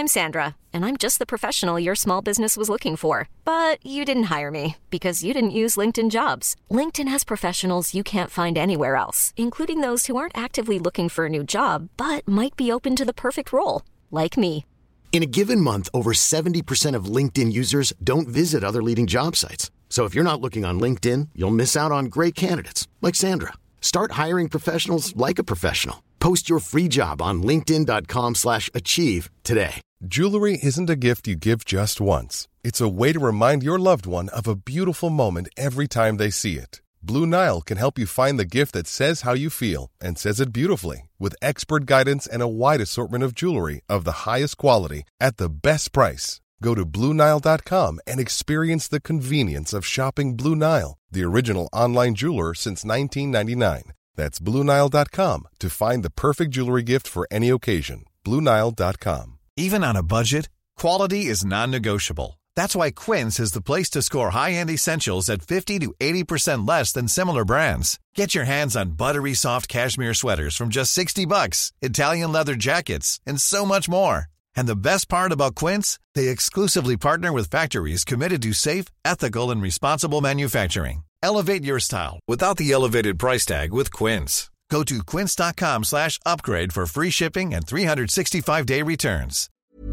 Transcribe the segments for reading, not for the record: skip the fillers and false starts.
I'm Sandra, and I'm just the professional your small business was looking for. But you didn't hire me because you didn't use LinkedIn Jobs. LinkedIn has professionals you can't find anywhere else, including those who aren't actively looking for a new job, but might be open to the perfect role, like me. In a given month, over 70% of LinkedIn users don't visit other leading job sites. So if you're not looking on LinkedIn, you'll miss out on great candidates like Sandra. Start hiring professionals like a professional. Post your free job on linkedin.com/achieve today. Jewelry isn't a gift you give just once. It's a way to remind your loved one of a beautiful moment every time they see it. Blue Nile can help you find the gift that says how you feel and says it beautifully, with expert guidance and a wide assortment of jewelry of the highest quality at the best price. Go to BlueNile.com and experience the convenience of shopping Blue Nile, the original online jeweler since 1999. That's BlueNile.com to find the perfect jewelry gift for any occasion. BlueNile.com. Even on a budget, quality is non-negotiable. That's why Quince is the place to score high-end essentials at 50 to 80% less than similar brands. Get your hands on buttery soft cashmere sweaters from just $60, Italian leather jackets, and so much more. And the best part about Quince, they exclusively partner with factories committed to safe, ethical, and responsible manufacturing. Elevate your style without the elevated price tag with Quince. Go to quince.com/upgrade for free shipping and 365-day returns.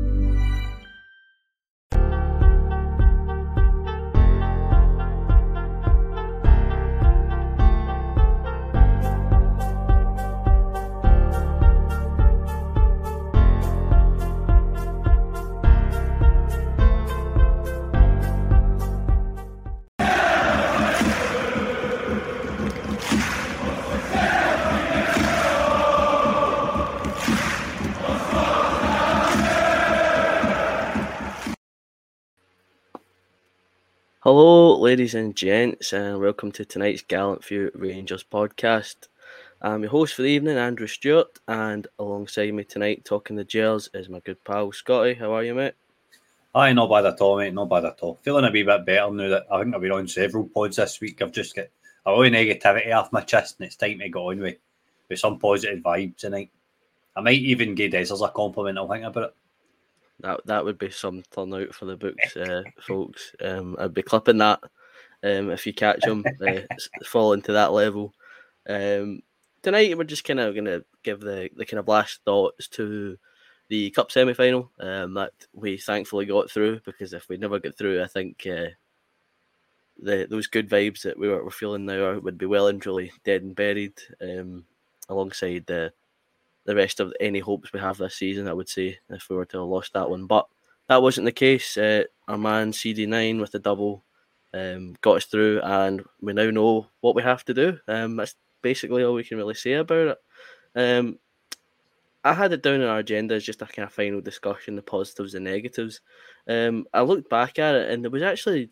Hello, ladies and gents, and welcome to tonight's Gallant Few Rangers podcast. I'm your host for the evening, Andrew Stewart, and alongside me tonight talking the Gers is my good pal Scotty. How are you, mate? Aye, not bad at all, mate. Not bad at all. Feeling a wee bit better now that I think I've been on several pods this week. I've just got a lot of negativity off my chest, and it's time to get on with some positive vibes tonight. I might even give Dessers a compliment. I'll think about it. That would be some turnout for the books, folks. I'd be clipping that if you catch them falling to that level. Tonight we're just kind of going to give the kind of last thoughts to the Cup semi-final that we thankfully got through, because if we never get through, I think those good vibes that we're feeling now would be well and truly dead and buried, alongside the rest of any hopes we have this season, I would say, if we were to have lost that one. But that wasn't the case. Our man CD9 with the double got us through, and we now know what we have to do. That's basically all we can really say about it. I had it down on our agenda as just a kind of final discussion, the positives and negatives. I looked back at it, and there was actually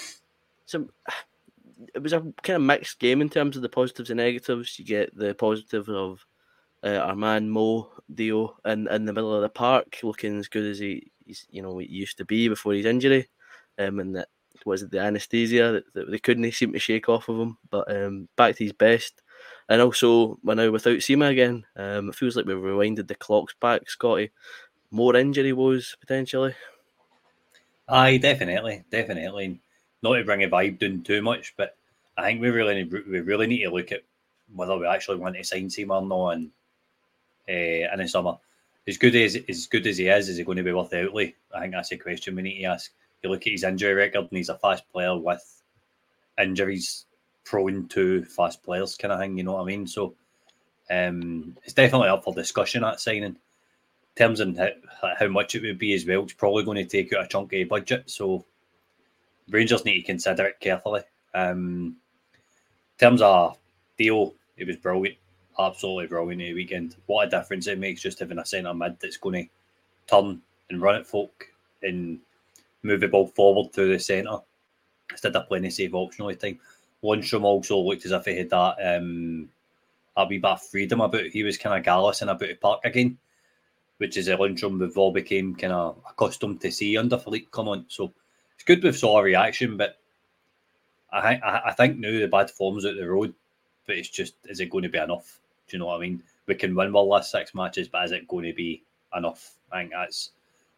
it was a kind of mixed game in terms of the positives and negatives. You get the positive of our man Mo Dio in the middle of the park, looking as good as he used to be before his injury, and that was it the anaesthesia that they couldn't seem to shake off of him, but back to his best. And also, we're now without Sima again. It feels like we've rewinded the clocks back, Scotty. More injury woes, potentially. Aye, definitely. Not to bring a vibe down too much, but I think we really need to look at whether we actually want to sign Sima or not in the summer. As good as he is he going to be worth the outlay? I think that's a question we need to ask. You look at his injury record, and he's a fast player with injuries prone to fast players kind of thing, you know what I mean? So it's definitely up for discussion at signing. In terms of how much it would be as well, it's probably going to take out a chunk of budget, so Rangers need to consider it carefully. In terms of Dio, it was brilliant, absolutely brilliant the weekend. What a difference it makes just having a centre mid that's going to turn and run at folk and move the ball forward to the centre instead of playing a safe option all the time. Lundstrom also looked as if he had that a wee bit of freedom about it. He was kind of gallusing about the park again, which is a Lundstrom we've all became kind of accustomed to see under Philippe Clement. So it's good we've saw a reaction, but I think now the bad form's out the road, but it's just, is it going to be enough? Do you know what I mean? We can win our last 6 matches, but is it going to be enough? I think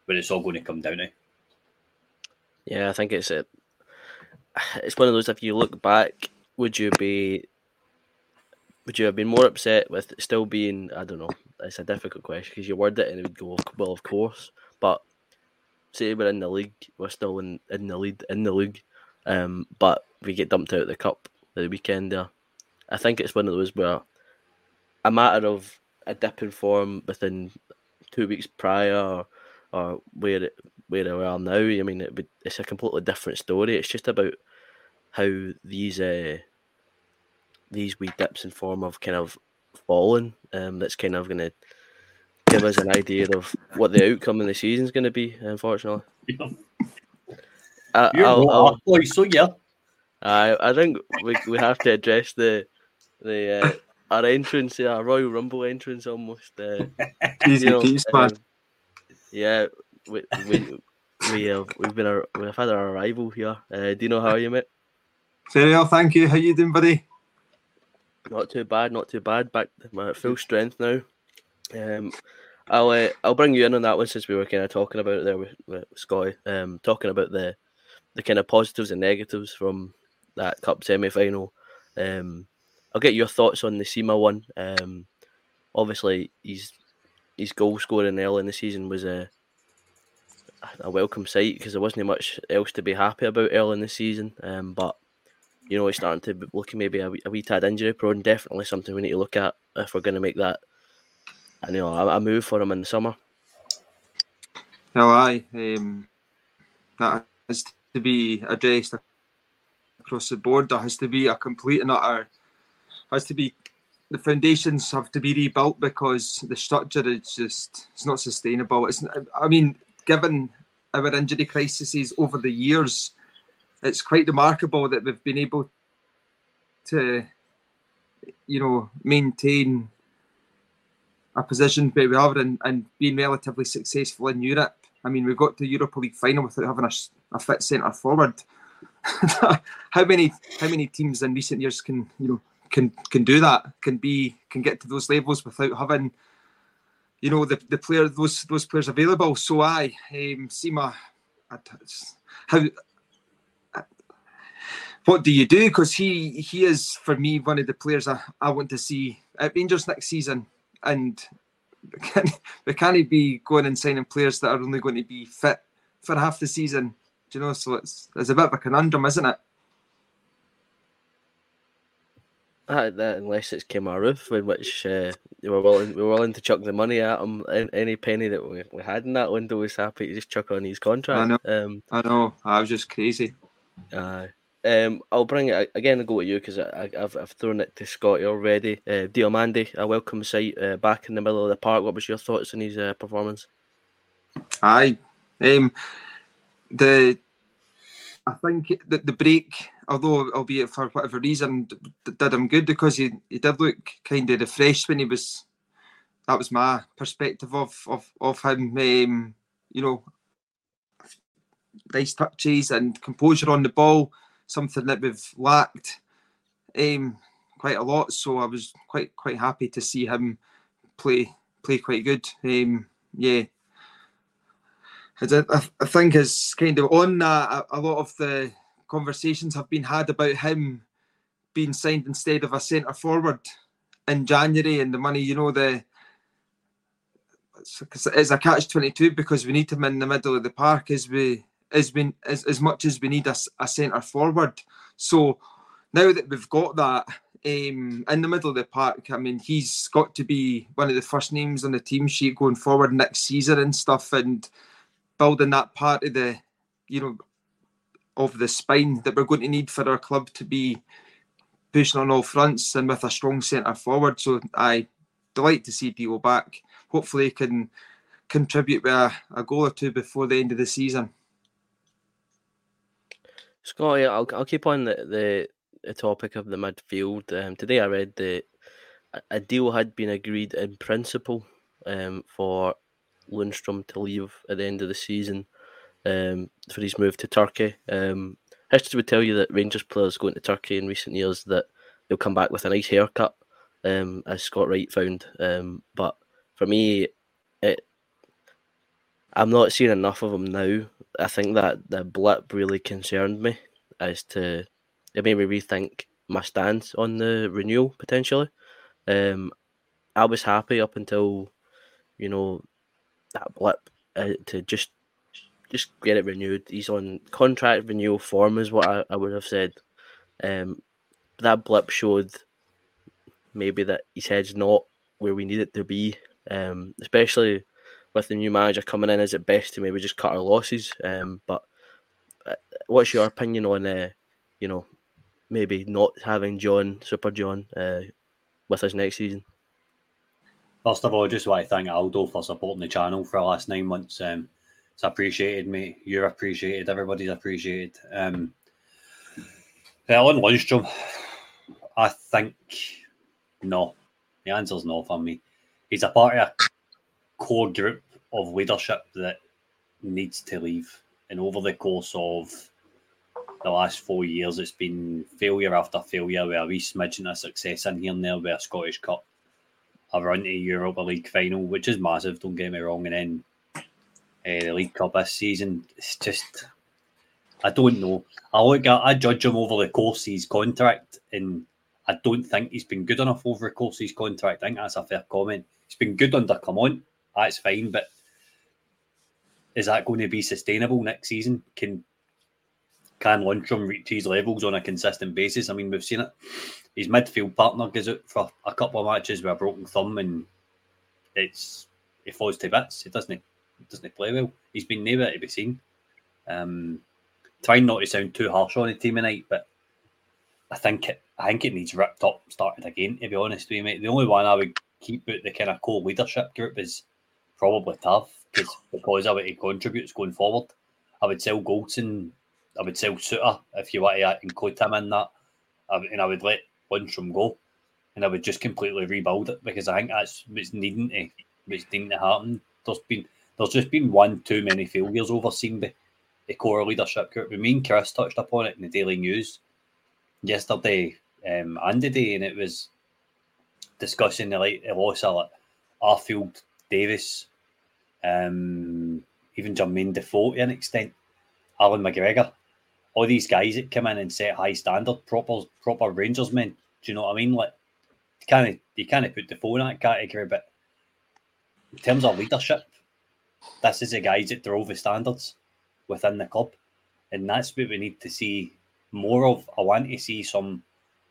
where it's all going to come down to. Yeah, I think it's one of those. If you look back, would you have been more upset with it still being? I don't know. It's a difficult question because you word it and it would go, well, of course. But say we're in the league, we're still in the lead in the league, but we get dumped out of the cup the weekend there. I think it's one of those where a matter of a dip in form within 2 weeks prior, or where we are now. I mean, it's a completely different story. It's just about how these wee dips in form have kind of fallen. That's kind of going to give us an idea of what the outcome of the season is going to be. Unfortunately, I think we have to address our entrance, our Royal Rumble entrance, almost. Yeah, we've had our arrival here. Dino, how are you, mate? Very well, thank you. How you doing, buddy? Not too bad. Back to my full strength now. I'll bring you in on that one since we were kind of talking about it there with Scotty. Talking about the kind of positives and negatives from that cup semi-final. I'll get your thoughts on the Sima one. Obviously, his goal scoring early in the season was a welcome sight because there wasn't much else to be happy about early in the season. But he's starting to look maybe a wee tad injury prone. Definitely something we need to look at if we're going to make that a move for him in the summer. Well, aye, that has to be addressed across the board. There has to be a complete and utter. The foundations have to be rebuilt because the structure it's not sustainable. Given our injury crises over the years, it's quite remarkable that we've been able to, maintain a position where we are and being relatively successful in Europe. I mean, we got to the Europa League final without having a fit centre forward. How many teams in recent years can do that? Can get to those levels without having the player those players available. So Sima, what do you do? Because he is for me one of the players I want to see at Rangers next season, and we can't be going and signing players that are only going to be fit for half the season. So it's a bit of a conundrum, isn't it? Unless it's Kemaru, in which we were willing to chuck the money at him. Any penny that we had in that window was happy to just chuck on his contract. I know. I was just crazy. I'll bring it again and go to you because I've thrown it to Scotty already. Diomande, a welcome sight back in the middle of the park. What was your thoughts on his performance? I think the break, although albeit for whatever reason, did him good because he did look kind of refreshed when he was. That was my perspective of him. Nice touches and composure on the ball, something that we've lacked quite a lot. So I was quite happy to see him play quite good. I think is kind of on that. A lot of the conversations have been had about him being signed instead of a centre forward in January, and the money. It's a catch-22 because we need him in the middle of the park as much as we need a centre forward. So now that we've got that in the middle of the park, I mean, he's got to be one of the first names on the team sheet going forward next season and stuff, and building that part of the, of the spine that we're going to need for our club to be pushing on all fronts and with a strong centre forward. So I delight to see Dio back. Hopefully he can contribute with a goal or two before the end of the season. Scotty, I'll keep on the topic of the midfield. Today I read that a deal had been agreed in principle for Lundstrom to leave at the end of the season for his move to Turkey. History would tell you that Rangers players going to Turkey in recent years that they'll come back with a nice haircut, as Scott Wright found. But for me, I'm not seeing enough of him now. I think that the blip really concerned me as to it made me rethink my stance on the renewal potentially. I was happy up until that blip to just get it renewed. He's on contract renewal form, is what I would have said. That blip showed maybe that his head's not where we need it to be, especially with the new manager coming in. Is it best to maybe just cut our losses? But what's your opinion on, maybe not having Super John, with us next season? First of all, I just want to thank Aldo for supporting the channel for the last 9 months. It's appreciated, mate. You're appreciated. Everybody's appreciated. On Lundstrom, I think no. The answer's no for me. He's a part of a core group of leadership that needs to leave. And over the course of the last 4 years, it's been failure after failure with a wee smidgen of success in here and there with a Scottish Cup, a run to Europa League final, which is massive, don't get me wrong, and then the League Cup this season. It's just, I don't know. I judge him over the course of his contract, and I don't think he's been good enough over the course of his contract. I think that's a fair comment. He's been good under Clement, that's fine, but is that going to be sustainable next season? Can Lundstrom reach his levels on a consistent basis? I mean, we've seen it. His midfield partner goes out for a couple of matches with a broken thumb, and he falls to bits. It doesn't play well. He's been nowhere to be seen. Trying not to sound too harsh on the team tonight, but I think it needs ripped up, started again, to be honest with you, mate. The only one I would keep out the kind of core leadership group is probably Tav, because of what he contributes going forward. I would sell Goldson. I would sell Suter if you want to include him in that. And I would let Lundstrom go. And I would just completely rebuild it, because I think that's what's needing to happen. There's just been one too many failures overseen by the core leadership group. Me and Chris touched upon it in the Daily News yesterday and today, and it was discussing the loss of Arfield, Davis, even Jermaine Defoe to an extent, Alan McGregor. All these guys that come in and set high standard, proper Rangers men. Do you know what I mean? Like, you can't put Defoe in that category, but in terms of leadership, this is the guys that drove the standards within the club, and that's what we need to see more of. I want to see some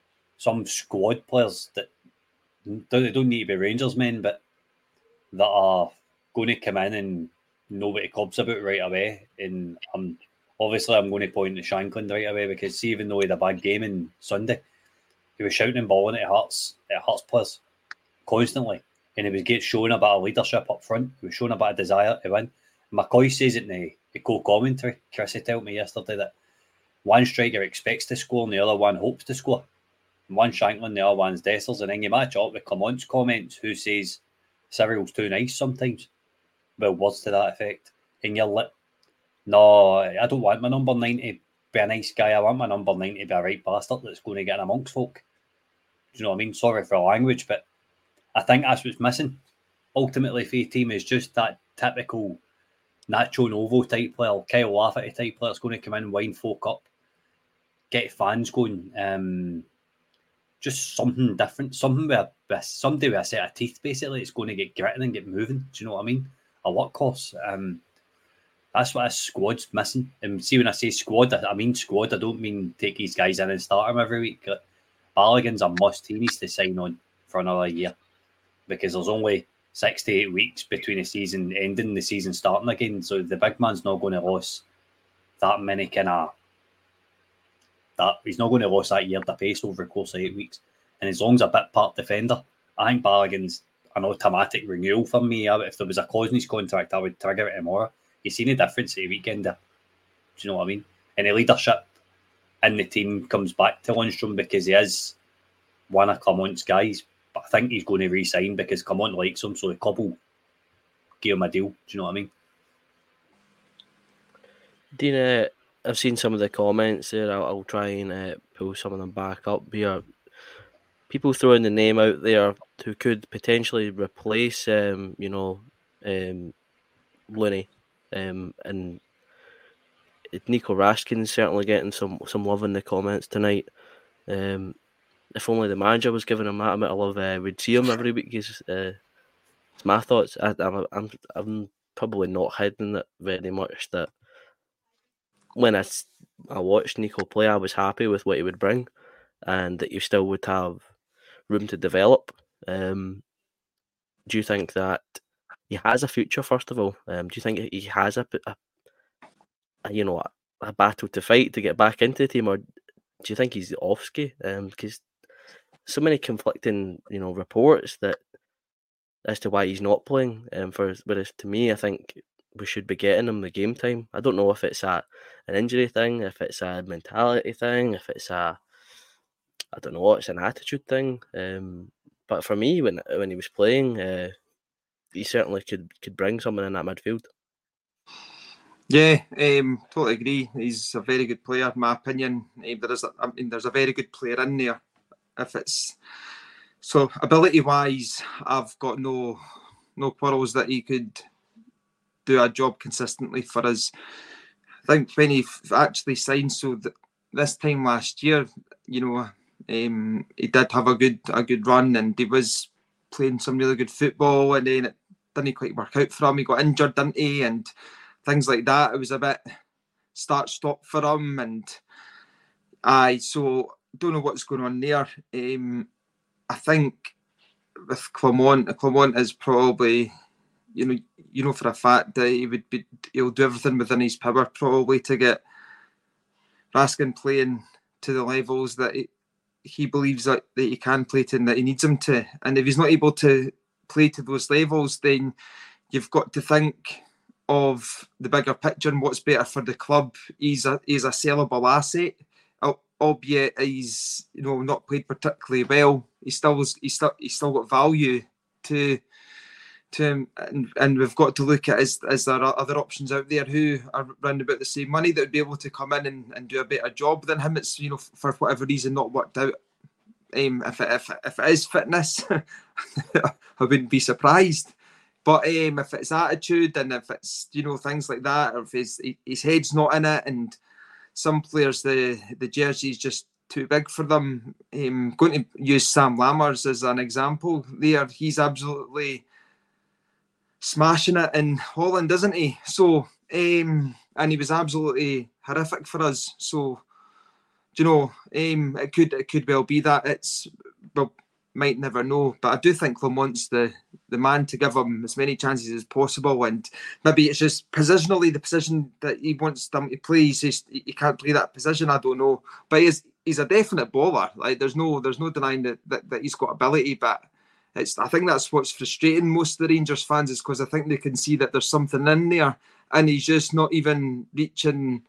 squad players that don't need to be Rangers men, but that are going to come in and know what the club's about right away. And I'm going to point to Shankland right away, because even though he had a bad game on Sunday, he was shouting and balling at Hearts players constantly, and he was showing a bit of leadership up front. He was showing a bit of desire to win. McCoy says it in the co-commentary. Chrissy told me yesterday that one striker expects to score and the other one hopes to score. And one Shankland, the other one's Dessers. And then you match up with Clement's comments, who says Cyril's too nice sometimes. Well, words to that effect. And you're like, no, I don't want my number 9 to be a nice guy. I want my number 9 to be a right bastard that's going to get in amongst folk. Do you know what I mean? Sorry for the language, but I think that's what's missing. Ultimately, for the team is just that typical Nacho Novo type player, Kyle Lafferty type player that's going to come in, wind folk up, get fans going. Just something different, something with somebody with a set of teeth, basically. It's going to get gritting and get moving. Do you know what I mean? A workhorse. That's what a squad's missing. And see, when I say squad, I mean squad. I don't mean take these guys in and start them every week. Balogun's a must. He needs to sign on for another year, because there's only 6 to 8 weeks between the season ending and the season starting again. So the big man's not going to lose that many he's not going to lose that year the pace over the course of 8 weeks. And as long as a bit part defender, I think Balogun's an automatic renewal for me. If there was a clause in his contract, I would trigger it tomorrow. You've seen the difference at the weekend there. Do you know what I mean? And the leadership in the team comes back to Lundstrom, because he is one of Clement's guys. But I think he's going to re-sign because Clement likes him, so the club will give him a deal. Do you know what I mean? Dean, I've seen some of the comments there. I'll try and pull some of them back up here. People throwing the name out there who could potentially replace, Looney. And Nico Raskin's certainly getting some love in the comments tonight. If only the manager was giving him that amount of love, we'd see him every week. It's my thoughts. I'm probably not hiding it very much that when I watched Nico play, I was happy with what he would bring, and that you still would have room to develop. Do you think that he has a future? First of all, do you think he has a battle to fight to get back into the team, or do you think he's off ski? Because so many conflicting, reports that as to why he's not playing. Whereas to me, I think we should be getting him the game time. I don't know if it's an injury thing, if it's a mentality thing, if it's it's an attitude thing. But for me, when he was playing, he certainly could bring something in that midfield. Yeah, totally agree. He's a very good player, in my opinion. There's a very good player in there. If it's so ability-wise, I've got no quarrels that he could do a job consistently for us. I think when he actually signed, this time last year, he did have a good run, and he was playing some really good football, and then it didn't quite work out for him. He got injured, didn't he? And things like that. It was a bit start-stop for him, and so don't know what's going on there. I think with Clement is probably, for a fact that he'll do everything within his power probably to get Raskin playing to the levels that he believes that he can play to and that he needs him to. And if he's not able to play to those levels, then you've got to think of the bigger picture and what's better for the club. He's a sellable asset, albeit he's not played particularly well. He's still got value to him, and we've got to look at is there other options out there who are around about the same money that would be able to come in and do a better job than him. It's for whatever reason not worked out. If it is fitness, I wouldn't be surprised. But if it's attitude and if it's things like that, or if his head's not in it, and some players the jersey's just too big for them. I'm going to use Sam Lammers as an example there. He's absolutely smashing it in Holland, isn't he? So and he was absolutely horrific for us. So it could well be that might never know, but I do think Clement's the man to give him as many chances as possible, and maybe it's just positionally the position that he wants them to play. He can't play that position. I don't know, but he's a definite baller. Like there's no denying that he's got ability, but I think that's what's frustrating most of the Rangers fans, is because I think they can see that there's something in there, and he's just not even reaching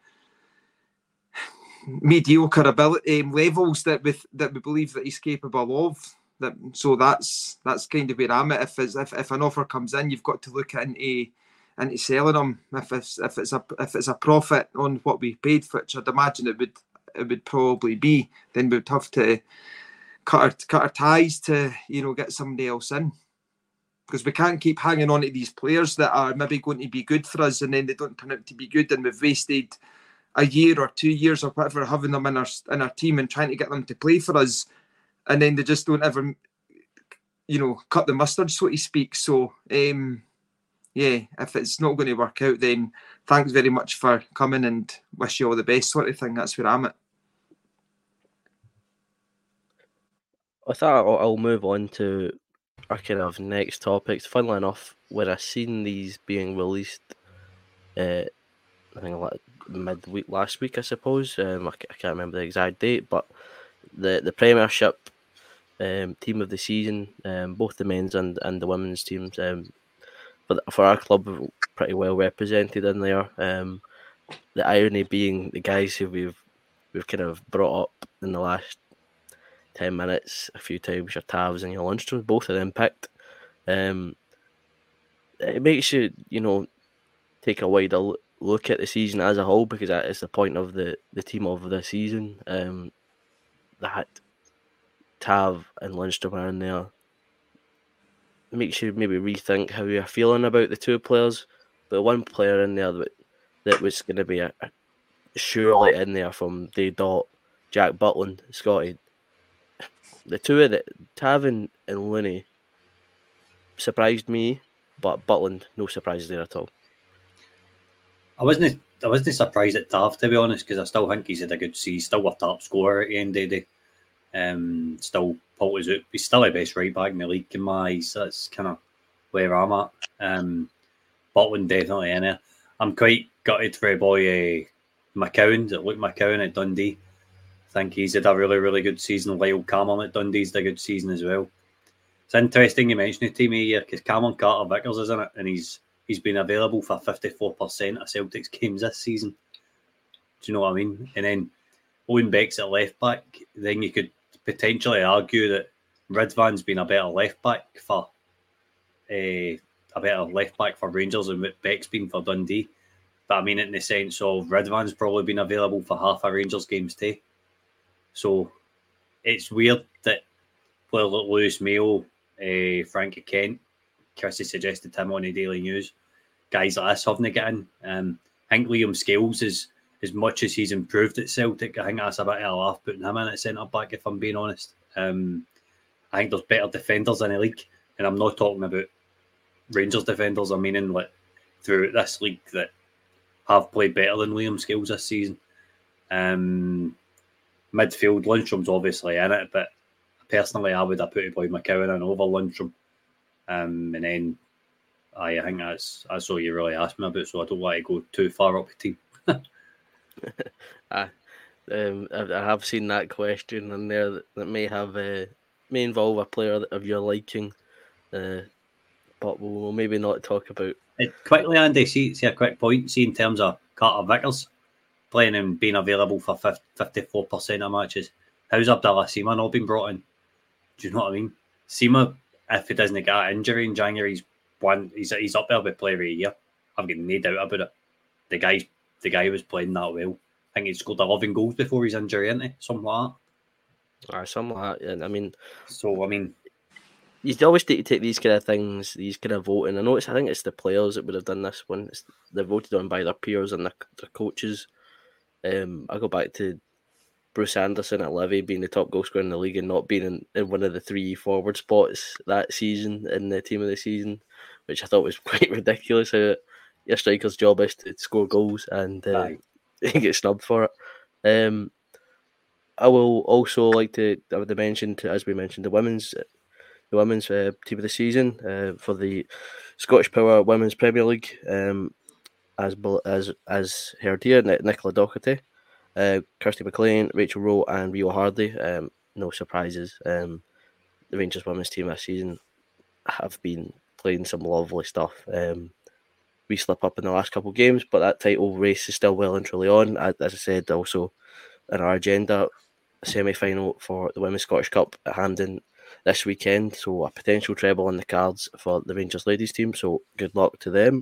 mediocre ability levels that we believe that he's capable of. So that's kind of where I'm at. If an offer comes in, you've got to look into selling him. If it's a profit on what we paid, which I'd imagine it would probably be, then we'd have to cut our ties to get somebody else in, because we can't keep hanging on to these players that are maybe going to be good for us and then they don't turn out to be good, and we've wasted a year or 2 years or whatever having them in our team and trying to get them to play for us, and then they just don't ever cut the mustard, so to speak. So if it's not going to work out, then thanks very much for coming and wish you all the best, sort of thing. That's where I'm at. I thought I'll move on to our kind of next topics. Funnily enough, when I seen these being released, I think like midweek last week, I suppose. I can't remember the exact date, but the Premiership team of the season, both the men's and the women's teams, for our club, are pretty well represented in there. The irony being the guys who we've kind of brought up in the last 10 minutes a few times, your Tavs and your Lundstrom, both of them picked. It makes you, take a wider look at the season as a whole, because that is the point of the team of the season. That Tav and Lundstrom are in there. It makes you maybe rethink how you're feeling about the two players. But one player in there that was going to be a surely in there from day dot, Jack Butland, Scotty. The two of Taven and Looney surprised me, but Butland, no surprise there at all. I wasn't surprised at Tav, to be honest, because I still think he's had a good season. He's still a top scorer at the end of the day. Still Paul out. He's still the best right back in the league in my eyes. That's kind of where I'm at. Butland definitely in there. I'm quite gutted for a boy McCowan, Luke McCowan at Dundee. I think he's had a really, really good season. Lyle Cameron at Dundee's had a good season as well. It's interesting you mention it to me here because Cameron Carter-Vickers is in it, and he's been available for 54% of Celtic's games this season. Do you know what I mean? And then Owen Beck's at left back. Then you could potentially argue that Ridvan's been a better left back for Rangers than what Beck's been for Dundee. But I mean it in the sense of Ridvan's probably been available for half of Rangers games too. So it's weird that players like Lewis Mayo, Frankie Kent, Chrissy suggested him on the Daily News, guys like this haven't got in. I think Liam Scales is, as much as he's improved at Celtic, I think that's a bit of a laugh putting him in at centre back, if I'm being honest. I think there's better defenders in the league, and I'm not talking about Rangers defenders, I'm meaning like throughout this league that have played better than Liam Scales this season. Midfield, Lundstrom's obviously in it, but personally I would have put a boy McCowan in over Lundstrom. And then I think that's all you really asked me about, so I don't want to go too far up the team. I have seen that question in there that may involve a player of your liking, but we'll maybe not talk about. Quickly, Andy, see a quick point. See in terms of Carter-Vickers playing and being available for 54% of matches. How's Abdallah Sima not been brought in? Do you know what I mean? Sima, if he doesn't get an injury in January, he's up there with player of the year. I've got no doubt about it. The guy was playing that well. I think he scored 11 goals before his injury, isn't he? Something like that. Something like that. And I mean, you always need to take these kind of things, these kind of voting. I think it's the players that would have done this one. They're voted on by their peers and their coaches. I go back to Bruce Anderson at Livy being the top goal scorer in the league and not being in one of the 3 forward spots that season in the team of the season, which I thought was quite ridiculous. How your striker's job is to score goals and get snubbed for it. I will also like to mention, as we mentioned, the women's team of the season for the Scottish Power Women's Premier League. As heard here, Nicola Docherty, Kirsty McLean, Rachel Rowe, and Rio Hardy. No surprises. The Rangers women's team this season have been playing some lovely stuff. We slip up in the last couple of games, but that title race is still well and truly on. As I said, also in our agenda, a semi-final for the Women's Scottish Cup at Hampden this weekend, so a potential treble on the cards for the Rangers ladies team, so good luck to them.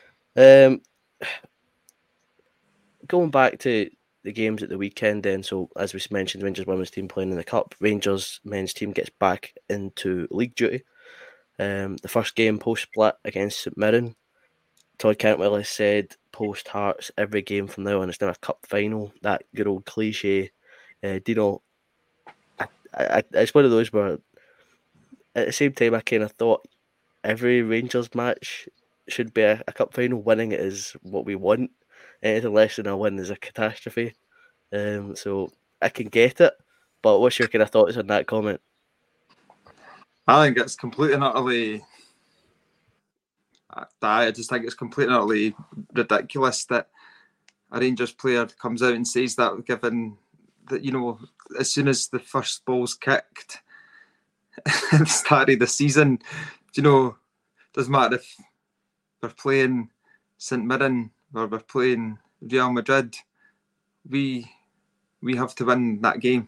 Going back to the games at the weekend then, so as we mentioned, Rangers women's team playing in the Cup, Rangers men's team gets back into league duty. The first game post-split against St Mirren, Todd Cantwell has said post Hearts every game from now on is now a cup final. That good old cliche. Dino, it's one of those where at the same time I kind of thought every Rangers match should be a cup final. Winning it is what we want. Anything less than a win is a catastrophe. So I can get it, but what's your kind of thoughts on that comment? I think it's completely and utterly. I just think it's completely and utterly ridiculous that a Rangers player comes out and says that, given that, as soon as the first ball's kicked at the start of the season, doesn't matter if we're playing St Mirren or we're playing Real Madrid, we have to win that game.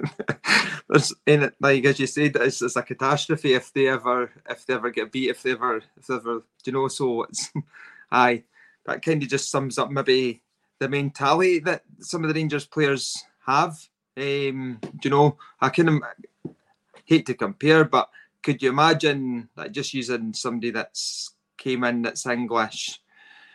Like as you said, it's a catastrophe if they ever get beat, if they ever, so it's that kind of just sums up maybe the mentality that some of the Rangers players have. I can hate to compare, but could you imagine just using somebody that's came in that's English,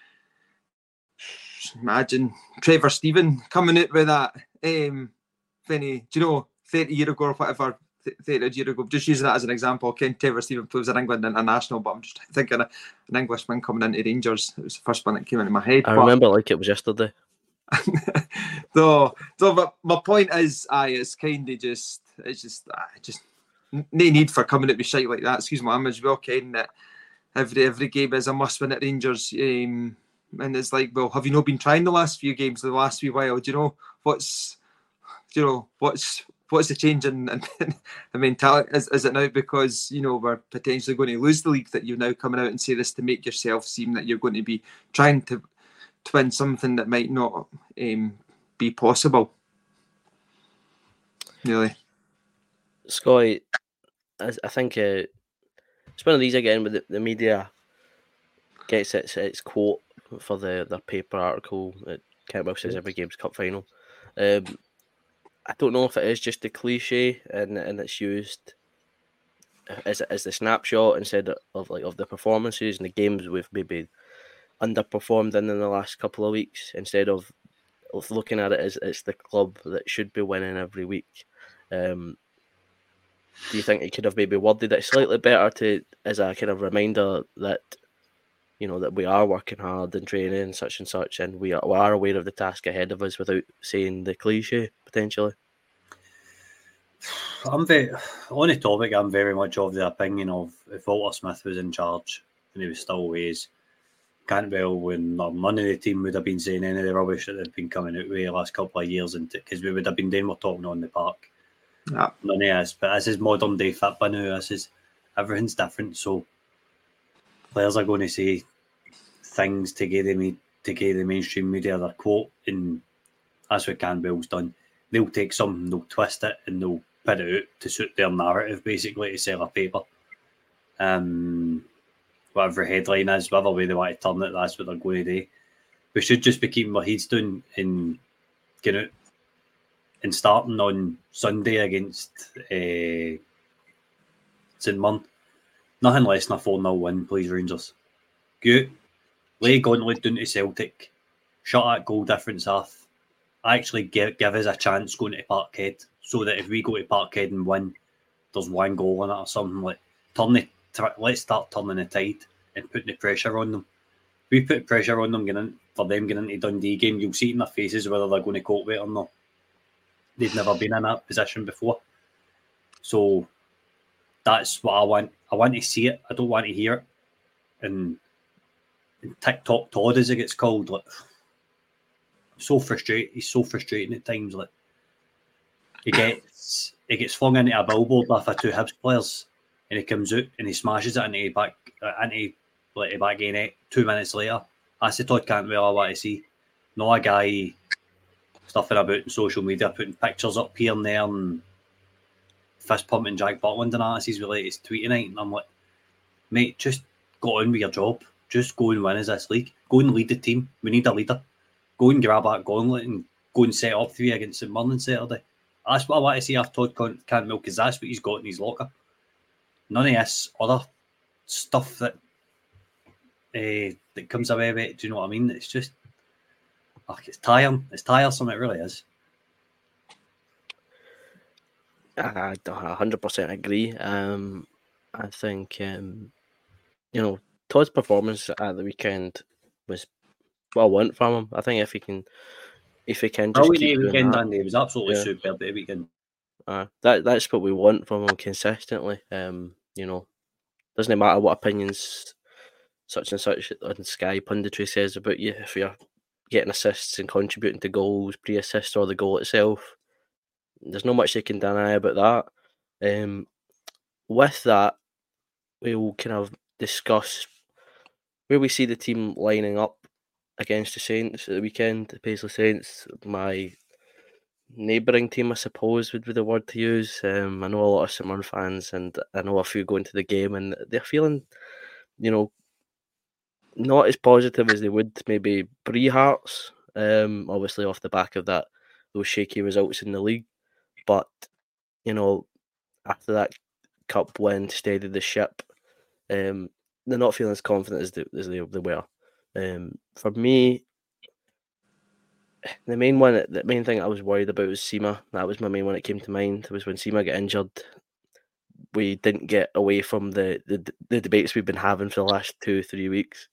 imagine Trevor Stephen coming out with that. Do you know, 30 years ago or whatever, 30 years ago, just using that as an example. Ken Trevor Stephen plays in England international, but I'm just thinking of an Englishman coming into Rangers. It was the first one that came into my head. I remember like it was yesterday. So but my point is, it's kind of just no need for coming at me shite like that. Excuse my image. Well, Ken, that every game is a must win at Rangers. And it's like, well, have you not been trying the last few games, the last wee while? Do you know what's the change in the mentality? Is it now because, you know, we're potentially going to lose the league that you're now coming out and say this to make yourself seem that you're going to be trying to win something that might not be possible? Really, Scotty, I think it's one of these again with the media gets its quote for their paper article. Cantwell says every game's cup final. I don't know if it is just a cliche and it's used as the snapshot instead of the performances and the games we've maybe underperformed in the last couple of weeks, instead of looking at it as it's the club that should be winning every week. Do you think it could have maybe worded it slightly better as a kind of reminder that, you know, that we are working hard and training and such, and we are aware of the task ahead of us without saying the cliche potentially? On the topic, I'm very much of the opinion of if Walter Smith was in charge and he was still ways, Cantwell, when none of the team would have been saying any of the rubbish that they've been coming out with the last couple of years, because we would have been doing what talking on the park. Yeah. None of us, but this is modern day football now. Everything's different, so players are going to say things to get the mainstream media their quote, and that's what Cantwell's done. They'll take something, they'll twist it, and they'll put it out to suit their narrative, basically, to sell a paper. Whatever headline is, whatever way they want to turn it, that's what they're going to do. We should just be keeping our heads down and getting out and starting on Sunday against St Mirren. Nothing less than a 4-0 win, please, Rangers. Go out, lay gauntlet down to Celtic, shut that goal difference off, actually give us a chance going to Parkhead, so that if we go to Parkhead and win, there's one goal in it or something. Like, let's start turning the tide and putting the pressure on them. If we put pressure on them getting into Dundee game, you'll see it in their faces whether they're going to cope with it or not. They've never been in that position before. So that's what I want. I want to see it. I don't want to hear it. And TikTok Todd, as it gets called, like, so frustrated. He's so frustrating at times. Like, he gets flung into a billboard with two Hibs players, and he comes out and he smashes it into back gate net 2 minutes later. That's the Todd Cantwell I want to see. Not a guy stuffing about in social media, putting pictures up here and there and fist pumping Jack Butland and that. He's really his tweet tonight, and I'm like, mate, just go on with your job. Just go and win us this league. Go and lead the team. We need a leader. Go and grab that gauntlet and go and set up for you against St Mirren on Saturday. That's what I want to see after Todd Cantwell, because that's what he's got in his locker. None of this other stuff that comes away with it. Do you know what I mean? It's just, it's tiring. It's tiresome. It really is. I 100% agree. I think Todd's performance at the weekend was what I want from him. I think if he can just keep doing that, Andy, it was absolutely superb the weekend. That's what we want from him consistently. Doesn't matter what opinions such and such on Sky punditry says about you. If you're getting assists and contributing to goals, pre-assist or the goal itself, there's not much they can deny about that. With that, we will kind of discuss where we see the team lining up against the Saints at the weekend. The Paisley Saints, my neighbouring team, I suppose, would be the word to use. I know a lot of St Mirren fans, and I know a few going to the game, and they're feeling, not as positive as they would maybe pre-Hearts, obviously off the back of those shaky results in the league. But, after that cup win steadied the ship, they're not feeling as confident as they were. For me, the main thing I was worried about was Sima. That was my main one that came to mind. Was when Sima got injured, we didn't get away from the debates we've been having for the last 2-3 weeks,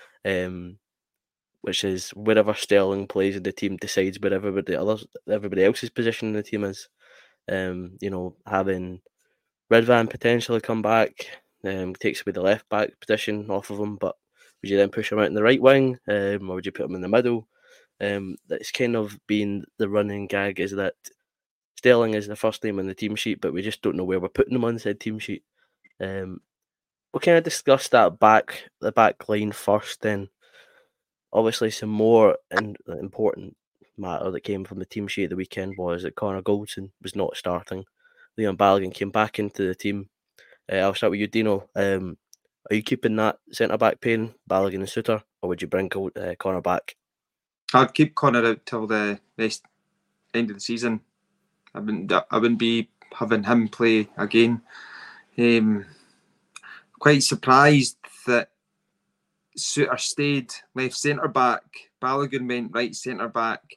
which is wherever Sterling plays in the team decides where everybody else's position in the team is. Having Redvan potentially come back takes away the left back position off of him, but would you then push him out in the right wing, or would you put him in the middle? That's kind of been the running gag, is that Sterling is the first name on the team sheet, but we just don't know where we're putting him on said team sheet. We'll kind of discuss that the back line first then. Obviously, some more important matter that came from the team sheet at the weekend was that Connor Goldson was not starting. Leon Balogun came back into the team. I'll start with you, Dino. Are you keeping that centre-back pairing, Balogun and Suter, or would you bring Connor back? I'd keep Connor out till the end of the season. I wouldn't be having him play again. Quite surprised that Suter stayed left centre-back. Balogun went right centre-back.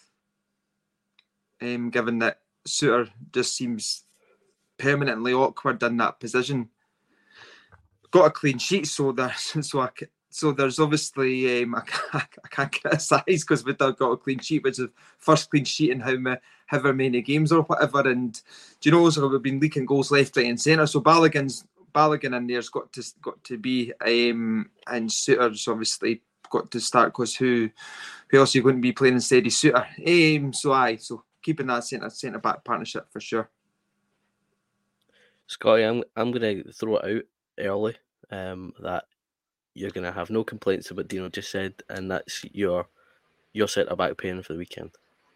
Given that Suter just seems permanently awkward in that position. Got a clean sheet, so there's obviously I can't criticise because we've got a clean sheet, which is the first clean sheet in however many games or whatever. And do you know, so we've been leaking goals left, right, and centre. So Balogun in there's got to be, and Suter's obviously got to start because who else are you going to be playing instead of Suter? So keeping that centre back partnership for sure. Scotty, I'm going to throw it out early that you're going to have no complaints about what Dino just said, and that's your centre-back pairing for the weekend.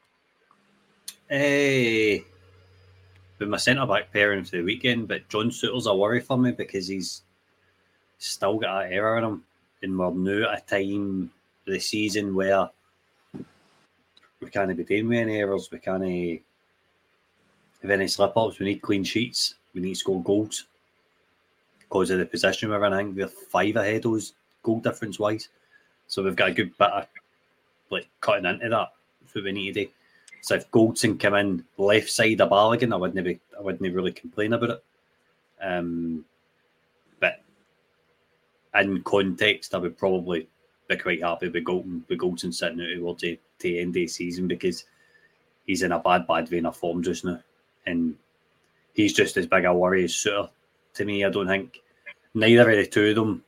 Hey, with my centre-back pairing for the weekend, but John Suter's a worry for me because he's still got an error in him, and we're now at a time of the season where we can't be doing any errors, we can't have any slip-ups, we need clean sheets, we need to score goals. Because of the position we're in, I think we're 5 ahead of us, goal difference-wise. So we've got a good bit of cutting into that. That's what we need to do. So if Goldson come in left side of Balogun, I wouldn't really complain about it. But in context, I would probably be quite happy with Goldson sitting out towards the end of the season because he's in a bad vein of form just now. And he's just as big a worry as Suter. To me, I don't think neither of the two of them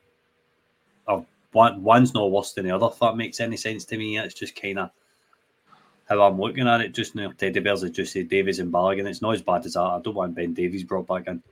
one's no worse than the other, if that makes any sense to me. It's just kind of how I'm looking at it just now. Teddy Bears is just say Davies and Balogun. It's not as bad as that. I don't want Ben Davies brought back in.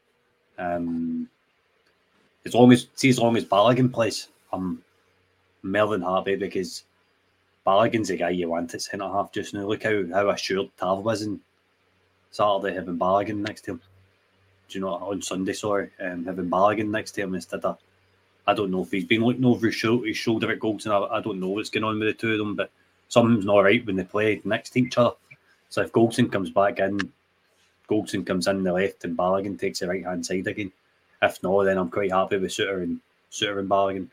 As long as Balogun plays, I'm more than happy because Balogun's the guy you want at centre half just now. Look how assured Tav was in Saturday having Balogun next to him. Do you know, on Sunday, having Balogun next to him instead of, I don't know if he's been looking over his shoulder at Goldson. I don't know what's going on with the two of them, but something's not right when they play next to each other. So if Goldson comes back in, Goldson comes in the left and Balogun takes the right hand side again. If not, then I'm quite happy with Suter and Balogun.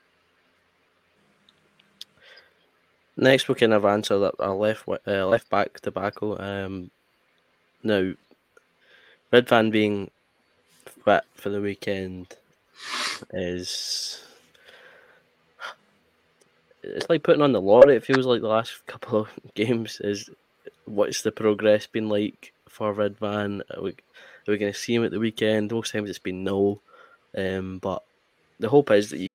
Next, we can have answered our left back debacle. Now, Redvan being fit for the weekend it's like putting on the lottery. It feels like the last couple of games. What's the progress been like for Redvan? Are we going to see him at the weekend? Most times it's been no, but the hope is that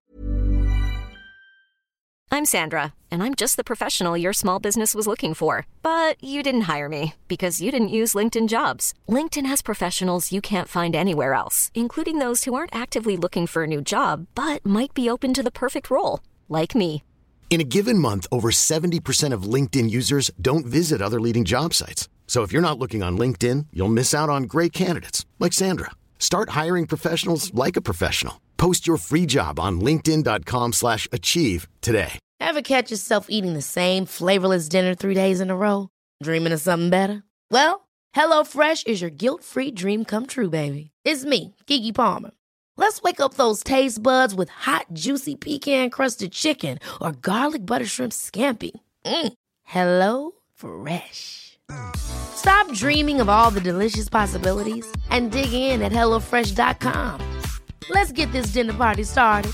I'm Sandra, and I'm just the professional your small business was looking for. But you didn't hire me because you didn't use LinkedIn Jobs. LinkedIn has professionals you can't find anywhere else, including those who aren't actively looking for a new job, but might be open to the perfect role, like me. In a given month, over 70% of LinkedIn users don't visit other leading job sites. So if you're not looking on LinkedIn, you'll miss out on great candidates like Sandra. Start hiring professionals like a professional. Post your free job on linkedin.com/achieve today. Ever catch yourself eating the same flavorless dinner 3 days in a row? Dreaming of something better? Well, HelloFresh is your guilt-free dream come true, baby. It's me, Keke Palmer. Let's wake up those taste buds with hot, juicy pecan-crusted chicken or garlic butter shrimp scampi. Hello Fresh. Stop dreaming of all the delicious possibilities and dig in at HelloFresh.com. Let's get this dinner party started.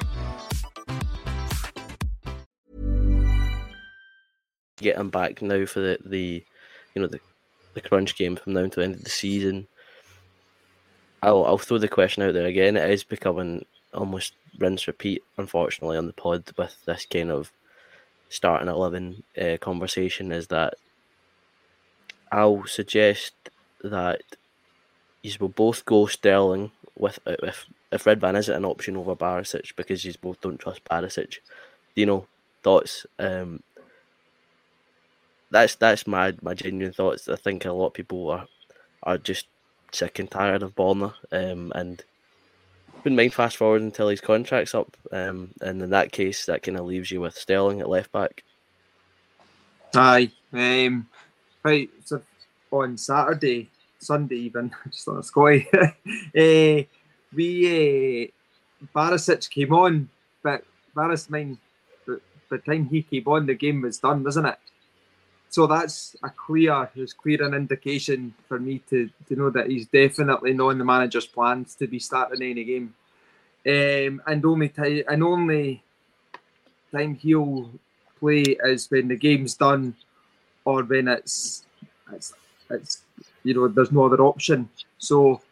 Get him back now for the crunch game from now to the end of the season. I'll throw the question out there again. It is becoming almost rinse repeat, unfortunately, on the pod with this kind of starting 11 conversation. Is that I'll suggest that you will both go Sterling with if Redvan isn't an option over Barisic because you both don't trust Barisic. Thoughts? That's my genuine thoughts. I think a lot of people are just sick and tired of Borna, and wouldn't mind fast forward until his contract's up. And in that case, that kind of leaves you with Sterling at left back. Aye. Right. So on Sunday even, just on a Scotty, Barisic came on, but by the time he came on, the game was done, wasn't it? So that's as clear an indication for me to know that he's definitely not in the manager's plans to be starting any game. And only time he'll play is when the game's done, or when it's there's no other option. So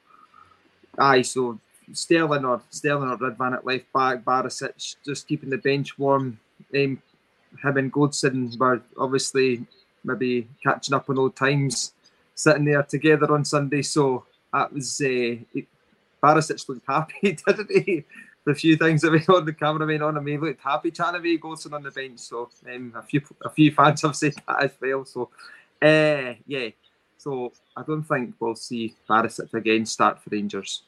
Sterling or Redvan at left back, Barisic just keeping the bench warm. Him and Goldson were obviously maybe catching up on old times, sitting there together on Sunday. So that was Barisic looked happy, didn't he? The few things that went on, the camera went on, and he looked happy chatting away Goldson on the bench. So a few fans have said that as well. So yeah. So I don't think we'll see Barisic again start for Rangers.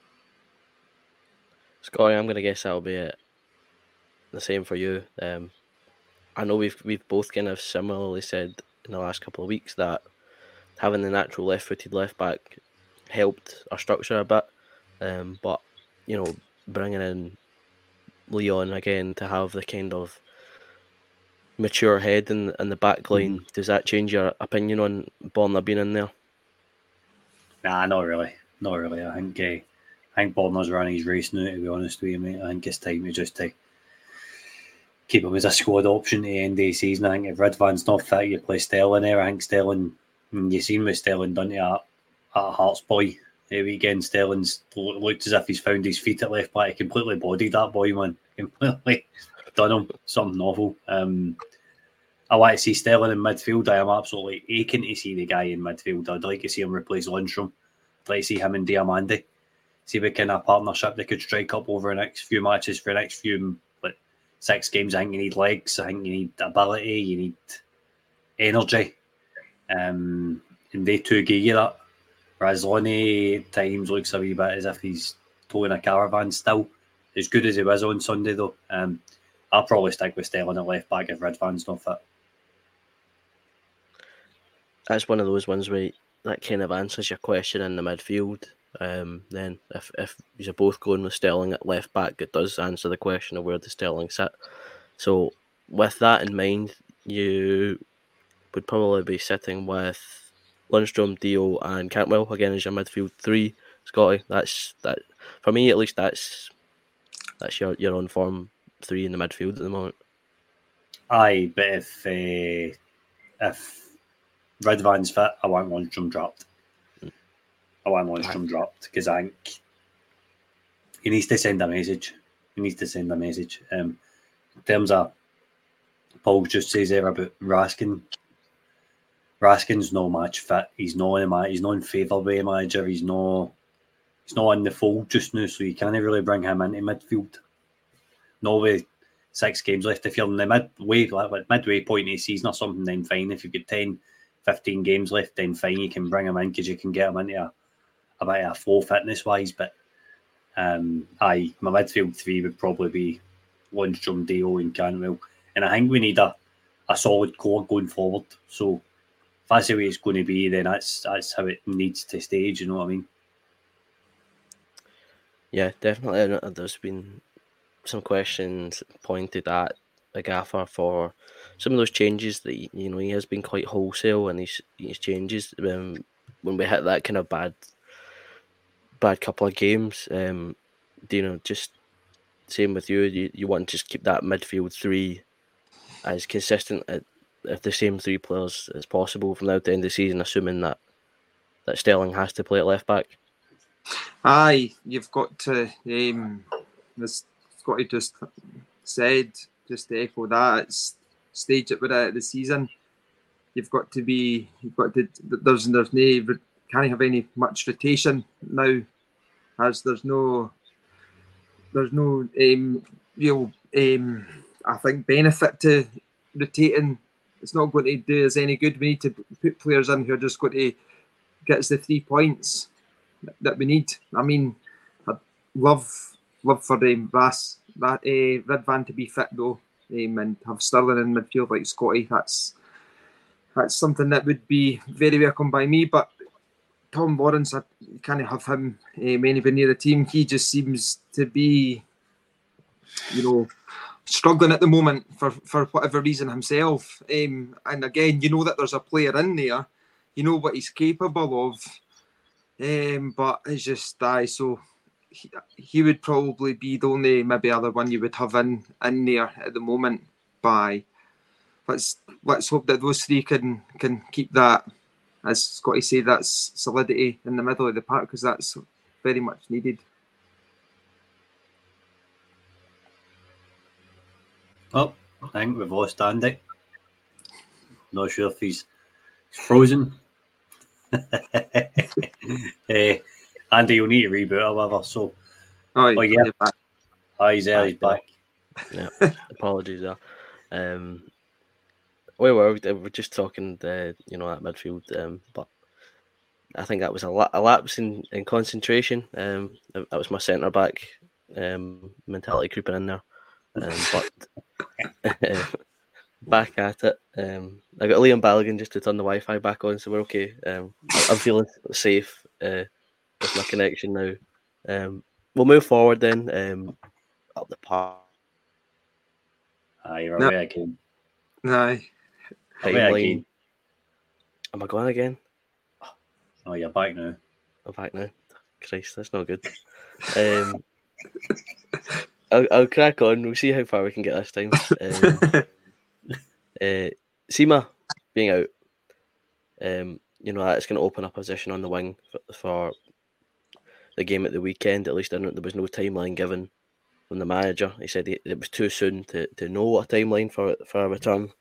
Scotty, I'm going to guess that'll be the same for you. I know we've both kind of similarly said in the last couple of weeks that having the natural left-footed left back helped our structure a bit, but bringing in Leon again to have the kind of mature head in the back line, does that change your opinion on Borna being in there? Nah, not really. I think Borna's running his race now, to be honest with you, mate. I think it's time to keep him as a squad option to the end of the season. I think if Redvan's not fit, you play Sterling there. I think Sterling, you've seen what Sterling done to a Hearts boy the weekend. Sterling's looked as if he's found his feet at left back. He completely bodied that boy, man. Completely done him. Something awful. I want to see Sterling in midfield. I am absolutely aching to see the guy in midfield. I'd like to see him replace Lundstrom. I'd like to see him and Diamande. See what kind of partnership they could strike up over the next few matches for the next few 6 games. I think you need legs. I think you need ability. You need energy. And they two give you that. Whereas Lonnie at times looks a wee bit as if he's towing a caravan still. As good as he was on Sunday, though. I'll probably stick with Sterling at left back if Redvan's not fit. That's one of those ones where that kind of answers your question in the midfield. Then if you're both going with Sterling at left back, it does answer the question of where the Sterling sit. So with that in mind, you would probably be sitting with Lundstrom, Dio and Cantwell again as your midfield 3. Scotty, that's for me at least. That's your on form 3 in the midfield at the moment. Aye, but if Redvan's fit, I want Lundstrom dropped. Because I think he needs to send a message. In terms of Paul just says there about Raskin. Raskin's no match fit. He's not in favour by a manager. He's not in the fold just now, so you can't really bring him into midfield. No with 6 games left. If you're in the midway point of the season or something, then fine. If you've got 10, 15 games left, then fine. You can bring him in because you can get him into a bit of a flow fitness wise. But my midfield 3 would probably be Lundstrom, Dio and Cantwell. And I think we need a solid core going forward. So if that's the way it's going to be, then that's how it needs to stay. Do you know what I mean? Yeah, definitely. There's been some questions pointed at the gaffer for some of those changes that he has been quite wholesale, and these changes when we hit that kind of bad couple of games, just same with you. You want to just keep that midfield three as consistent at the same three players as possible from now to the end of the season, assuming that Sterling has to play at left back. Aye, you've got to. As Scotty just said, just to echo that, it's stage it with it the season. There's no can't have any much rotation now, as there's no real I think benefit to rotating. It's not going to do us any good. We need to put players in who are just going to get us the 3 points that we need. I mean, I'd love for Ridvan to be fit though, and have Sterling in midfield like Scotty. That's something that would be very welcome by me. But Tom Lawrence, I can't have him anywhere near the team. He just seems to be, struggling at the moment for whatever reason himself. And again, that there's a player in there. You know what he's capable of. But it's just so he would probably be the only maybe other one you would have in there at the moment. Let's hope that those three can keep that, as Scotty said, that's solidity in the middle of the park, because that's very much needed. Oh, I think we've lost Andy. Not sure if he's frozen. Andy, you'll need to reboot or whatever. So, yeah, back. He's back. Yeah, apologies there. We're just talking, that midfield, but I think that was a lapse in concentration. That was my centre back mentality creeping in there. But back at it. I got Liam Balogun just to turn the Wi-Fi back on, so we're okay. I'm feeling safe with my connection now. We'll move forward then. Up the park. You're away again. Aye. Timeline. Am I going again? Oh, you're back now. I'm back now. Christ, that's not good. I'll crack on. We'll see how far we can get this time. Sima being out, that's going to open up a position on the wing for the game at the weekend. At least there was no timeline given from the manager. He said it was too soon to know a timeline for a return.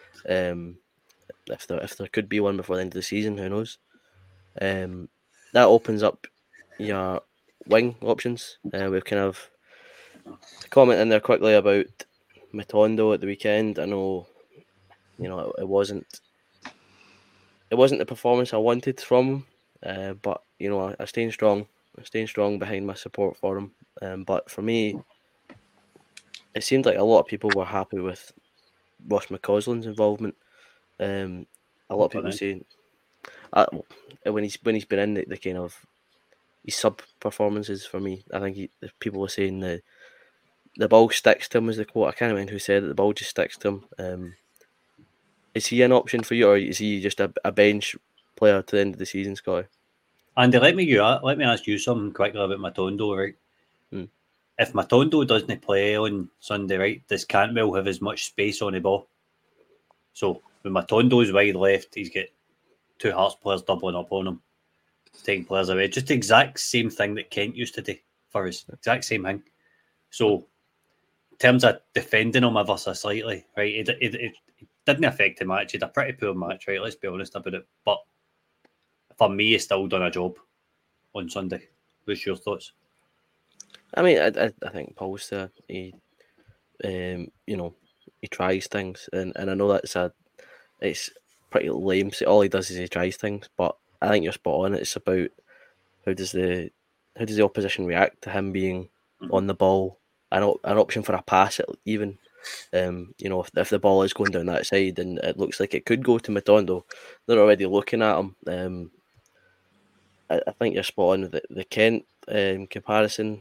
If there could be one before the end of the season, who knows? That opens up your wing options. We've kind of comment in there quickly about Matondo at the weekend. I know, it wasn't the performance I wanted from him, but I staying strong. I'm staying strong behind my support for him. But for me, it seemed like a lot of people were happy with Ross McCausland's involvement. A lot of people saying when he's been in the kind of his sub performances for me, I think people were saying the ball sticks to him was the quote. I can't remember who said it. The ball just sticks to him. Is he an option for you, or is he just a bench player to the end of the season, Scotty? Andy, let me ask you something quickly about Matondo, right? If Matondo doesn't play on Sunday, right, does Cantwell have as much space on the ball? So when Matondo's wide left, he's got two Hearts players doubling up on him, taking players away. Just the exact same thing that Kent used to do for us. Exact same thing. So in terms of defending him ever so slightly, right, it didn't affect the match. He had a pretty poor match, right? Let's be honest about it. But for me, he's still done a job on Sunday. What's your thoughts? I mean, I think Paul's there. He tries things, and I know it's pretty lame. So all he does is he tries things, but I think you're spot on. It's about how does the opposition react to him being on the ball, an option for a pass even. If the ball is going down that side and it looks like it could go to Matondo, they're already looking at him. I think you're spot on with the Kent comparison.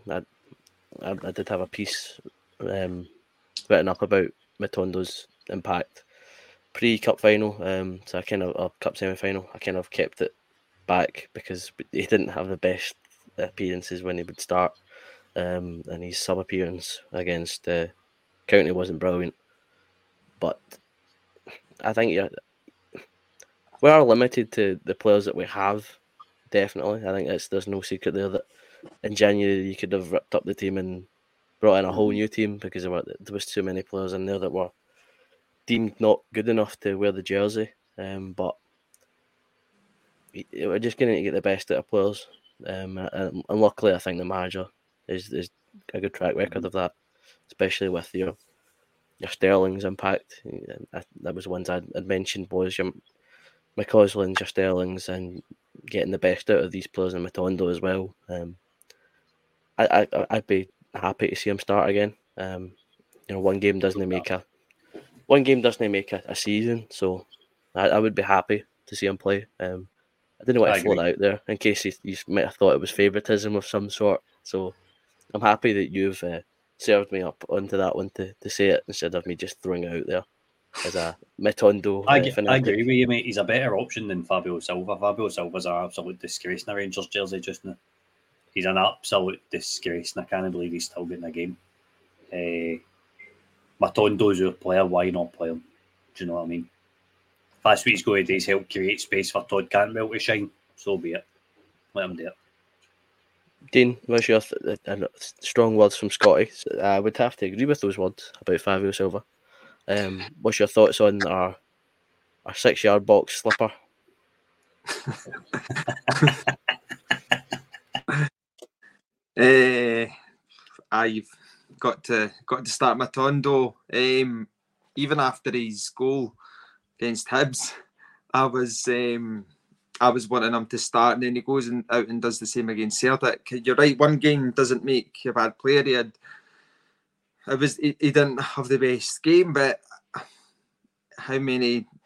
I did have a piece written up about Matondo's impact pre-cup final, so cup semi-final, I kind of kept it back because he didn't have the best appearances when he would start, and his sub appearance against County wasn't brilliant. But I think we are limited to the players that we have. Definitely, I think there's no secret there that in January you could have ripped up the team and brought in a whole new team because there was too many players in there that were deemed not good enough to wear the jersey. But we're just going to get the best out of players. And luckily, I think the manager is a good track record of that, especially with your Sterling's impact. That was the ones I'd mentioned, was your McCauslins, your Sterlings, and getting the best out of these players, and Matondo as well. I'd be happy to see him start again. One game doesn't make a season, so I would be happy to see him play. I didn't want to float that out there in case you might have thought it was favouritism of some sort. So I'm happy that you've served me up onto that one to say it instead of me just throwing it out there as a Matondo. I agree with you, mate. He's a better option than Fabio Silva. Fabio Silva's an absolute disgrace in a Rangers jersey just now. He's an absolute disgrace, and I can't believe he's still getting a game. Matondo's your player. Why not play him? Do you know what I mean? If that's what he's going to do is help create space for Todd Cantwell to shine, so be it. Let him do it. Dean, what's your strong words from Scotty? I would have to agree with those words about Fabio Silva. What's your thoughts on our 6-yard box slipper? I've got to start Matondo. Even after his goal against Hibs, I was wanting him to start, and then he goes out and does the same against Celtic. You're right, one game doesn't make a bad player. He didn't have the best game, but he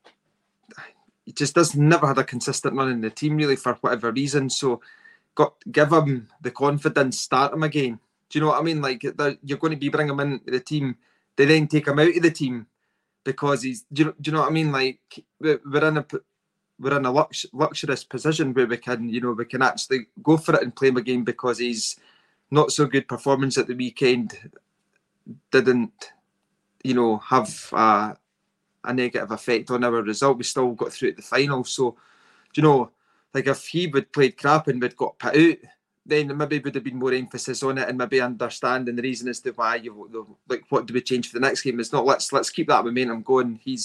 just never had a consistent run in the team really for whatever reason. So give him the confidence, start him again. Do you know what I mean? Like, you're going to be bringing him into the team, they then take him out of the team because he's. Do you know what I mean? Like, we're in a luxurious position where we can actually go for it and play him again because he's not so good performance at the weekend didn't, have a negative effect on our result. We still got through to the final. So, if he would played crap and we'd got put out, then maybe would have been more emphasis on it and maybe understanding the reason as to why what do we change for the next game. It's not let's keep that momentum going. He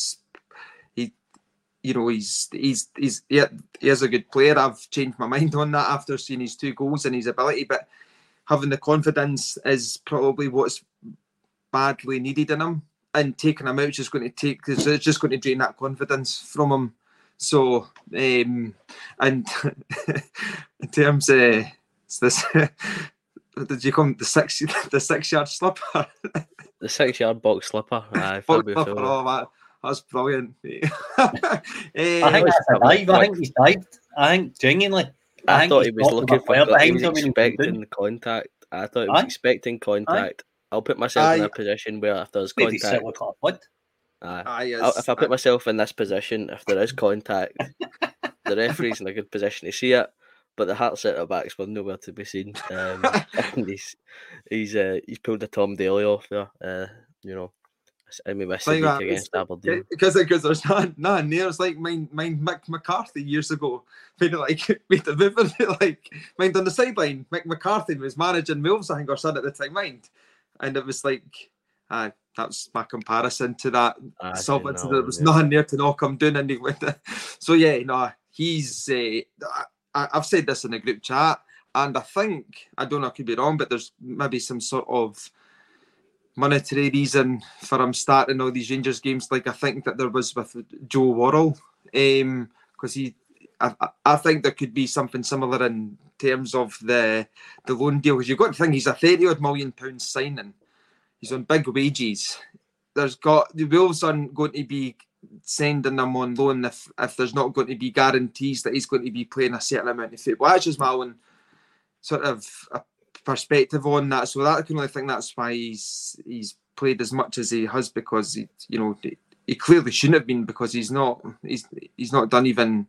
is a good player. I've changed my mind on that after seeing his 2 goals and his ability, but having the confidence is probably what's badly needed in him, and taking him out is just going to drain that confidence from him. So, and in terms of this, did you call it the 6-yard slipper? The 6-yard box slipper. That's brilliant. I think that's alive. I think he's dived. I think genuinely. I thought he was looking for. He was expecting contact. I thought he was expecting contact. I'll put myself in a position where if there's contact. If I put myself in this position, if there is contact, the referee's in a good position to see it, but the Hearts centre-backs were nowhere to be seen. And he's pulled a Tom Daly off there. I mean, against Aberdeen. Because there's nothing there. It's like mind Mick McCarthy years ago. Made mind on the sideline. Mick McCarthy was managing Wolves, I think, or son at the time, mind. And it was like, that's my comparison to that. There was nothing there to knock him down. And so, he's. I've said this in a group chat, and I think, I don't know, I could be wrong, but there's maybe some sort of monetary reason for him starting all these Rangers games, like I think that there was with Joe Worrell, because I think there could be something similar in terms of the loan deal, because you've got to think he's a £30 million signing, he's on big wages. The Wolves aren't going to be sending him on loan if there's not going to be guarantees that he's going to be playing a certain amount of football. That's just my own sort of perspective on that. So that I can only think that's why he's played as much as he has, because he he clearly shouldn't have been, because he's not done even.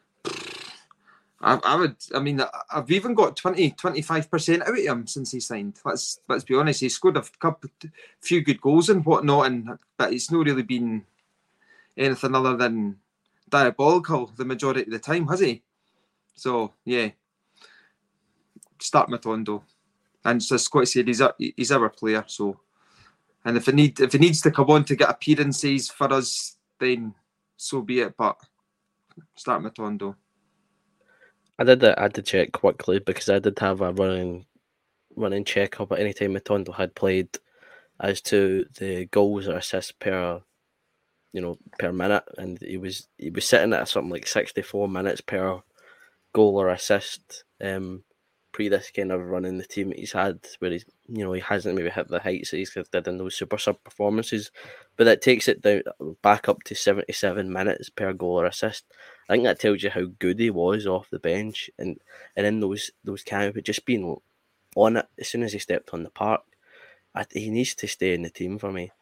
I've even got 25% out of him since he signed. Let's be honest. He scored a few good goals and whatnot, but it's not really been anything other than diabolical the majority of the time, has he? So yeah, start Matondo, and as Scott said, he's our player. So, and if he needs to come on to get appearances for us, then so be it. But start Matondo. I did check quickly, because I did have a running check up at any time Matondo had played as to the goals or assists per minute, and he was sitting at something like 64 minutes per goal or assist pre this kind of run in the team that he's had, where he hasn't maybe hit the heights that he's did in those super sub performances, but that takes it down back up to 77 minutes per goal or assist. I think that tells you how good he was off the bench, and in those camps, but just being on it as soon as he stepped on the park. He needs to stay in the team for me.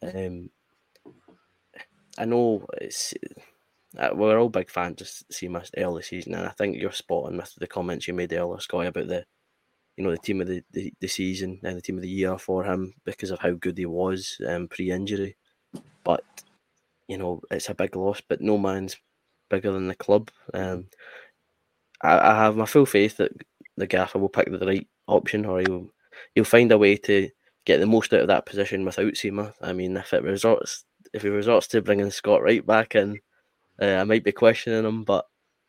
I know we're all big fans of Sima early season, and I think you're spot on with the comments you made earlier, Scott, about the team of the season and the team of the year for him because of how good he was pre-injury. But it's a big loss, but no man's bigger than the club. I have my full faith that the gaffer will pick the right option, or he'll find a way to get the most out of that position without Sima. I mean, if he resorts to bringing Scott Wright back in, I might be questioning him, but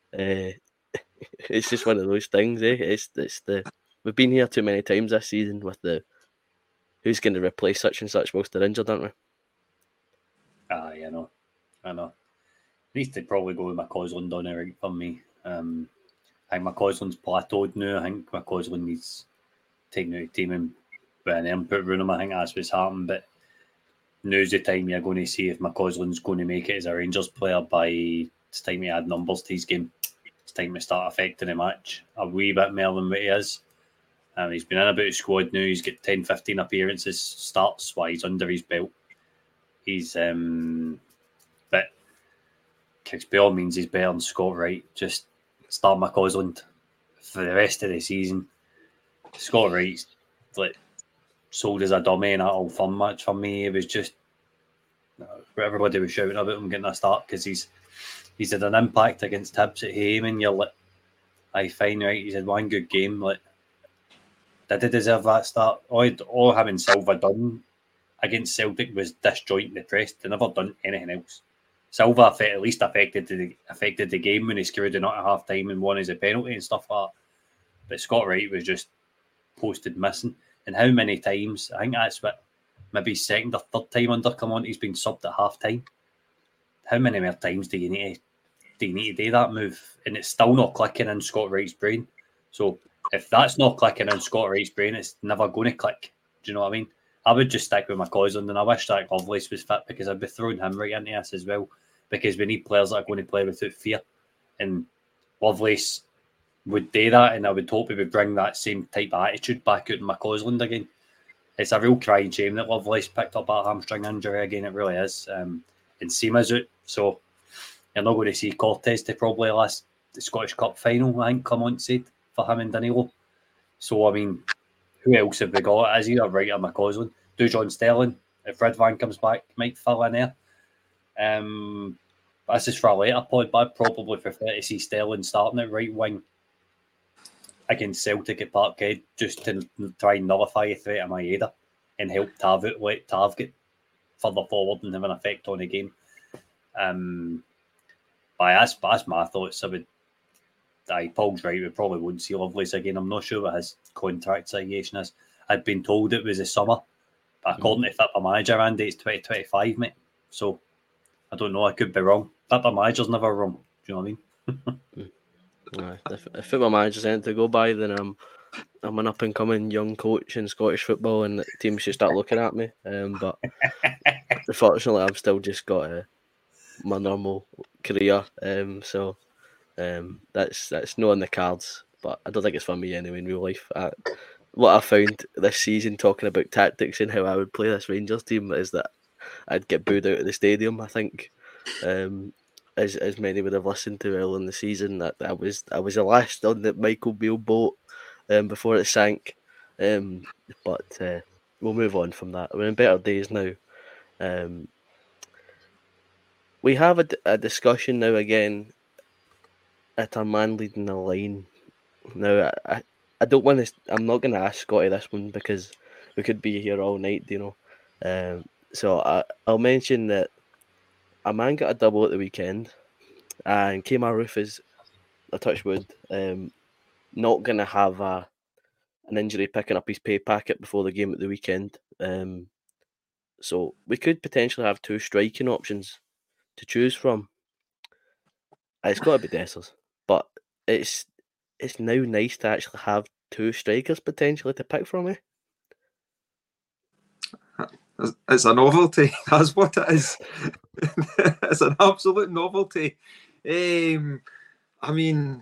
it's just one of those things. We've been here too many times this season with the who's going to replace such and such whilst they're injured, aren't we? I know. Needs to probably go with McCausland on it for me. I think McCausland's plateaued now. I think McCausland needs taking out the team and put an input round him. I think that's what's happened. But now's the time you're going to see if McCausland's going to make it as a Rangers player. By it's time he add numbers to his game. It's time to start affecting the match a wee bit more than what he is. He's been in about the squad now. He's got 10-15 appearances, starts while he's under his belt. He's but by all means he's better than Scott Wright. Just start McCausland for the rest of the season. Scott Wright's sold as a dummy in that Old Firm match for me. It was just everybody was shouting about him getting a start because he's had an impact against Hibs at home, and you're like, I fine, right? He's had one good game. Did he deserve that start? All having Silva done against Celtic was disjoint and depressed. They never done anything else. Silva at least affected the game when he scored the nut at half time and won as a penalty and stuff like that. But Scott Wright was just posted missing. And how many times? I think that's what maybe second or third time under Clemente he's been subbed at half time. How many more times do you need to do that move? And it's still not clicking in Scott Wright's brain. So if that's not clicking in Scott Wright's brain, it's never going to click. Do you know what I mean? I would just stick with McCausland, and I wish that Lovelace was fit because I'd be throwing him right into this as well, because we need players that are going to play without fear. And Lovelace would do that, and I would hope he would bring that same type of attitude back out in McCausland again. It's a real crying shame that Lovelace picked up a hamstring injury again. It really is. And Seema's out, so you're not going to see Cortez to probably last the Scottish Cup final, I think Clement said, for him and Danilo. So, I mean, who else have we got? Is either Wright or McCausland? Do John Sterling, if Ridvan comes back, might fill in there. This is for a later pod, but I'd probably prefer to see Sterling starting at right wing against Celtic at Parkhead, just to try and nullify the threat of Maeda and help Tav out, let Tav get further forward and have an effect on the game. But that's my thoughts. Paul's right, we probably won't see Lovelace again. I'm not sure what his contract situation is. I'd been told it was the summer, but according to Fitba Manager, Andy, it's 2025, mate. So I don't know, I could be wrong. Fitba Manager's never wrong. Do you know what I mean? If Fitba Manager's anything to go by, then I'm an up-and-coming young coach in Scottish football, and teams should start looking at me. But unfortunately, I've still just got my normal career. So that's not on the cards. But I don't think it's for me anyway in real life. What I found this season talking about tactics and how I would play this Rangers team is that I'd get booed out of the stadium. I think, as many would have listened to early in the season, that I was the last on the Michael Beale boat before it sank. But we'll move on from that. We're in better days now. We have a discussion now again at a man leading the line. Now, I don't want to. I'm not going to ask Scotty this one because we could be here all night, So I'll mention that a man got a double at the weekend, and Kemar Roofe is, a touch wood, not going to have an injury picking up his pay packet before the game at the weekend. So we could potentially have two striking options to choose from. It's got to be Dessers, but it's now nice to actually have two strikers potentially to pick from. It's a novelty. That's what it is. It's an absolute novelty. I mean,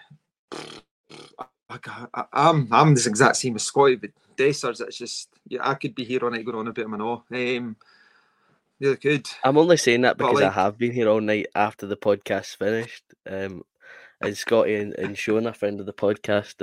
I'm the exact same as Scotty, but Dessers, it's just, I could be here all night going on a bit of an awe. Really could. I'm only saying that because I have been here all night after the podcast finished. And Scotty and Sean, a friend of the podcast,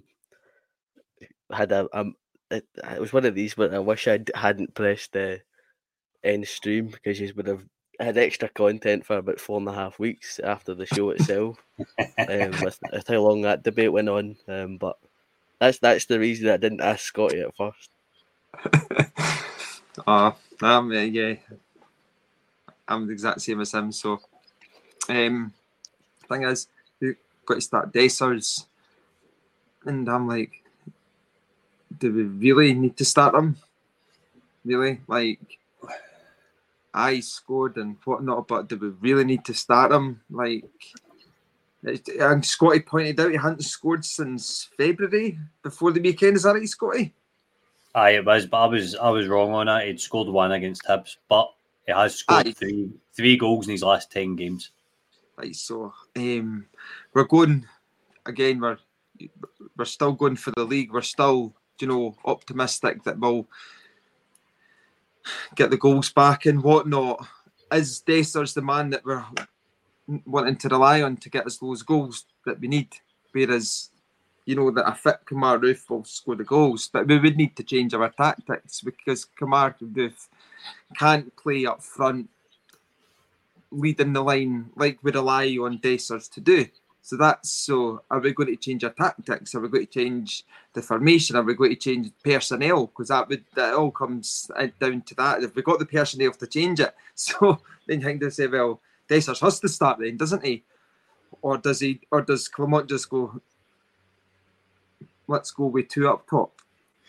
had it was one of these, but I wish I hadn't pressed end stream because you would have had extra content for about 4.5 weeks after the show itself. With how long that debate went on. But that's the reason I didn't ask Scotty at first. Yeah. I'm the exact same as him. So, thing is, we got to start Dessers, and I'm like, do we really need to start him? Really? Like, I scored and whatnot, but do we really need to start him? Like, and Scotty pointed out he hadn't scored since February before the weekend. Is that right, Scotty? Aye, it was, but I was wrong on that. He'd scored one against Hibs, but he has scored three goals in his last 10 games. Right, so we're going again. We're still going for the league. We're still, optimistic that we'll get the goals back and whatnot. Is Dessers the man that we're wanting to rely on to get us those goals that we need? Whereas, that a fit Kemar Roofe will score the goals, but we would need to change our tactics because Kemar Roofe can't play up front, leading the line like we rely on Dessers to do. So are we going to change our tactics? Are we going to change the formation? Are we going to change personnel? Because that all comes down to that. If we got the personnel to change it, so then you think to say, well, Dessers has to start then, doesn't he? Or does Clement just go, let's go with two up top?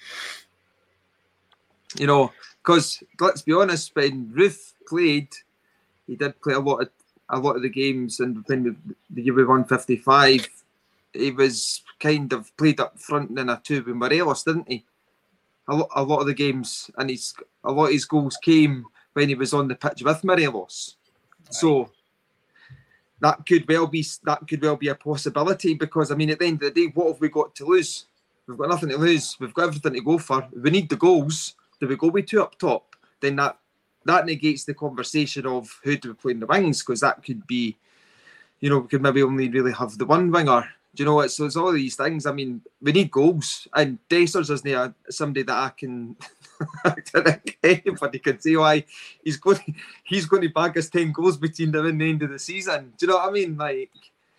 Because let's be honest, when Roofe played, he did play a lot of the games, and when the year we won 55, he was kind of played up front in a two with Morelos, didn't he? A lot of the games, and a lot of his goals came when he was on the pitch with Morelos. Right. So that could well be a possibility, because at the end of the day, what have we got to lose? We've got nothing to lose. We've got everything to go for. We need the goals. Do we go with two up top? Then that negates the conversation of who do we play in the wings, because that could be, we could maybe only really have the one winger. Do you know what? So it's all these things. We need goals, and Dessers isn't somebody that I can. I don't think anybody can say why he's going to bag us 10 goals between now and the end of the season. Do you know what I mean? Like,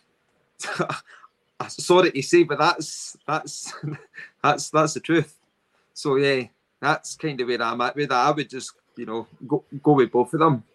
sorry to say, but that's the truth. So yeah, that's kind of where I'm at with that. I would just go with both of them.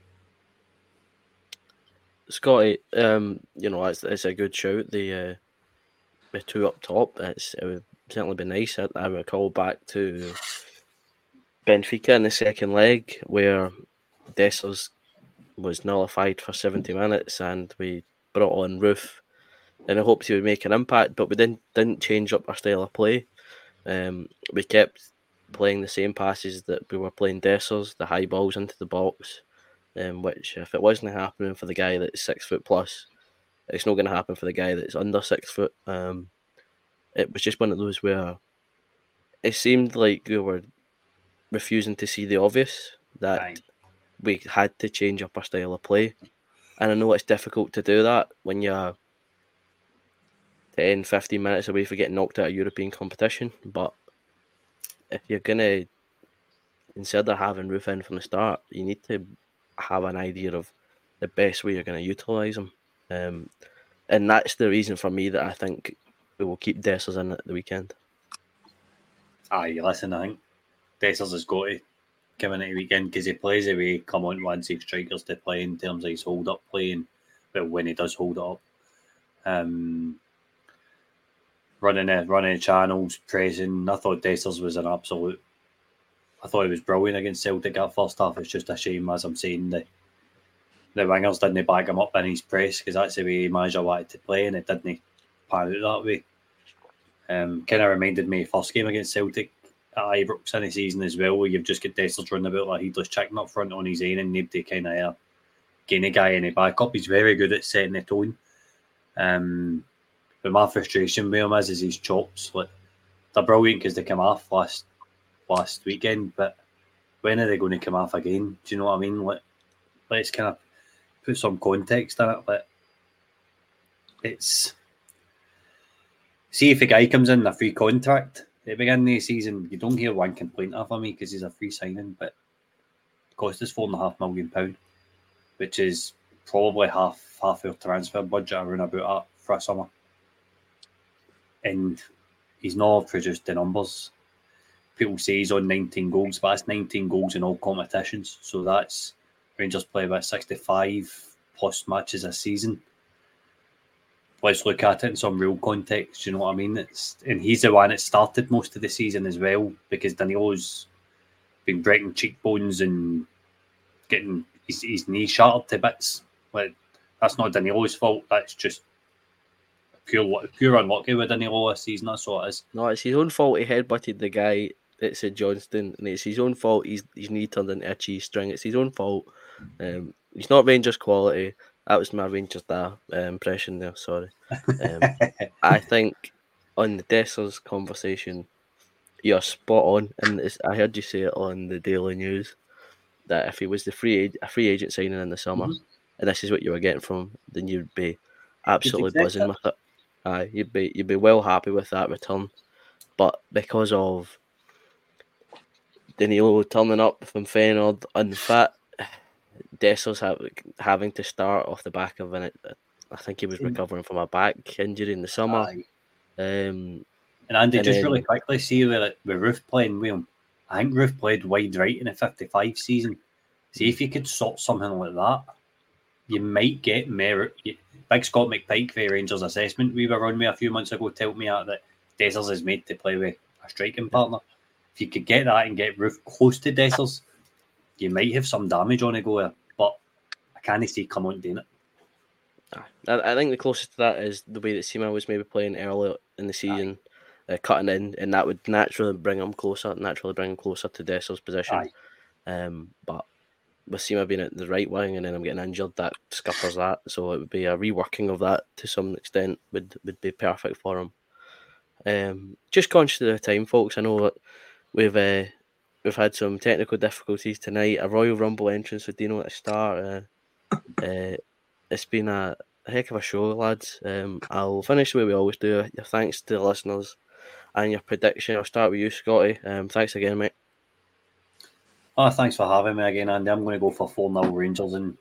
Scotty, it's a good shout. The two up top. It would certainly be nice. I recall back to Benfica in the second leg where Dessers was nullified for 70 minutes, and we brought on Roofe in the hopes he would make an impact, but we didn't change up our style of play. We kept playing the same passes that we were playing Dessers, the high balls into the box, which if it wasn't happening for the guy that's 6 foot plus, it's not going to happen for the guy that's under 6 foot. It was just one of those where it seemed like we were refusing to see the obvious, that we had to change up our style of play. And I know it's difficult to do that when you're 10, 15 minutes away from getting knocked out of European competition. But if you're going to, instead of having Roofe in from the start, you need to have an idea of the best way you're going to utilise him. And that's the reason for me that I think we will keep Dessers in at the weekend. Aye, listen, I think Dessers has got to come in at the weekend because he plays away, come on one six strikers to play in terms of his hold-up playing. Well, when he does hold it up. Running the channels, pressing. I thought Dessers was an absolute... I thought he was brilliant against Celtic that first half. It's just a shame, as I'm saying, the wingers didn't back him up in his press because that's the way he manager wanted to play and it didn't pan out that way. Kind of reminded me of first game against Celtic at Ibrox in the season as well, where you've just got Dessers running about like a heedless chicken up front on his own and nobody kind of getting a guy any backup. He's very good at setting the tone. But my frustration with him is his chops. Like, they're brilliant because they come off last weekend, but when are they going to come off again? Do you know what I mean? Like, let's kind of put some context in it. Like, it's... See, if a guy comes in a free contract at the beginning of the season, you don't hear one complaint off of me because he's a free signing, but it cost us £4.5 million, which is probably half our transfer budget around about that for a summer. And he's not produced the numbers. People say he's on 19 goals, but that's 19 goals in all competitions. So that's Rangers play about 65 plus matches a season. Let's look at it in some real context, you know what I mean? And he's the one that started most of the season as well, because Danilo's been breaking cheekbones and getting his knee shattered to bits. Like, that's not Danilo's fault, that's just pure unlucky with Danilo this season, that's what it is. No, it's his own fault. He headbutted the guy at St Johnstone, and it's his own fault his knee turned into a cheese string. It's his own fault. He's not Rangers quality. That was my Rangers impression there, sorry. I think on the Dessers conversation, you're spot on, and I heard you say it on the Daily News, that if he was a free agent signing in the summer, and this is what you were getting from him, then you'd be absolutely buzzing with it. You'd be well happy with that return. But because of Danilo turning up from Feyenoord unfit, Dessers having to start off the back of it, I think he was recovering from a back injury in the summer. And Andy, just really quickly, see with Roofe playing with him, I think Roofe played wide right in the 55 season. See if you could sort something like that, you might get merit. Big Scott McPike for Rangers assessment we were on with a few months ago told me that Dessers is made to play with a striking partner. If you could get that and get Roofe close to Dessers, you might have some damage on the go there, but I can't see come on doing it. I think the closest to that is the way that Sima was maybe playing earlier in the season, cutting in, and that would naturally bring him closer to Dessers' position. But with Sima being at the right wing and then I'm getting injured, that scuppers that. So it would be a reworking of that to some extent would be perfect for him. Just conscious of the time, folks. I know that we've had some technical difficulties tonight. A Royal Rumble entrance with Dino at the start. It's been a heck of a show, lads. I'll finish the way we always do. Your thanks to the listeners and your prediction. I'll start with you, Scotty. Thanks again, mate. Thanks for having me again, Andy. I'm going to go for 4-0 Rangers on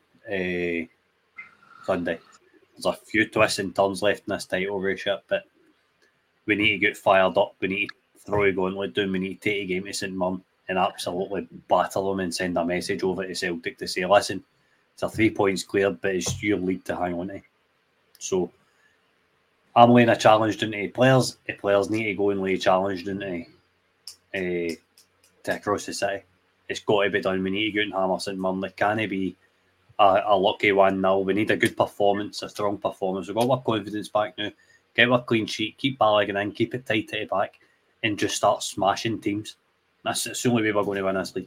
Sunday. There's a few twists and turns left in this title race, but we need to get fired up. We need to throw a gauntlet down. We need to take a game to St Mirren and absolutely batter them and send a message over to Celtic to say, listen, it's a 3 points cleared, but it's your league to hang on to. So I'm laying a challenge down to players. The players need to go and lay a challenge down to across the city. It's got to be done. We need to go and hammer St Mirren. It can't be a lucky 1-0. We need a good performance, a strong performance. We've got our confidence back now. Get our clean sheet, keep Balogun in, keep it tight at the back, and just start smashing teams. That's the only way we're going to win this league.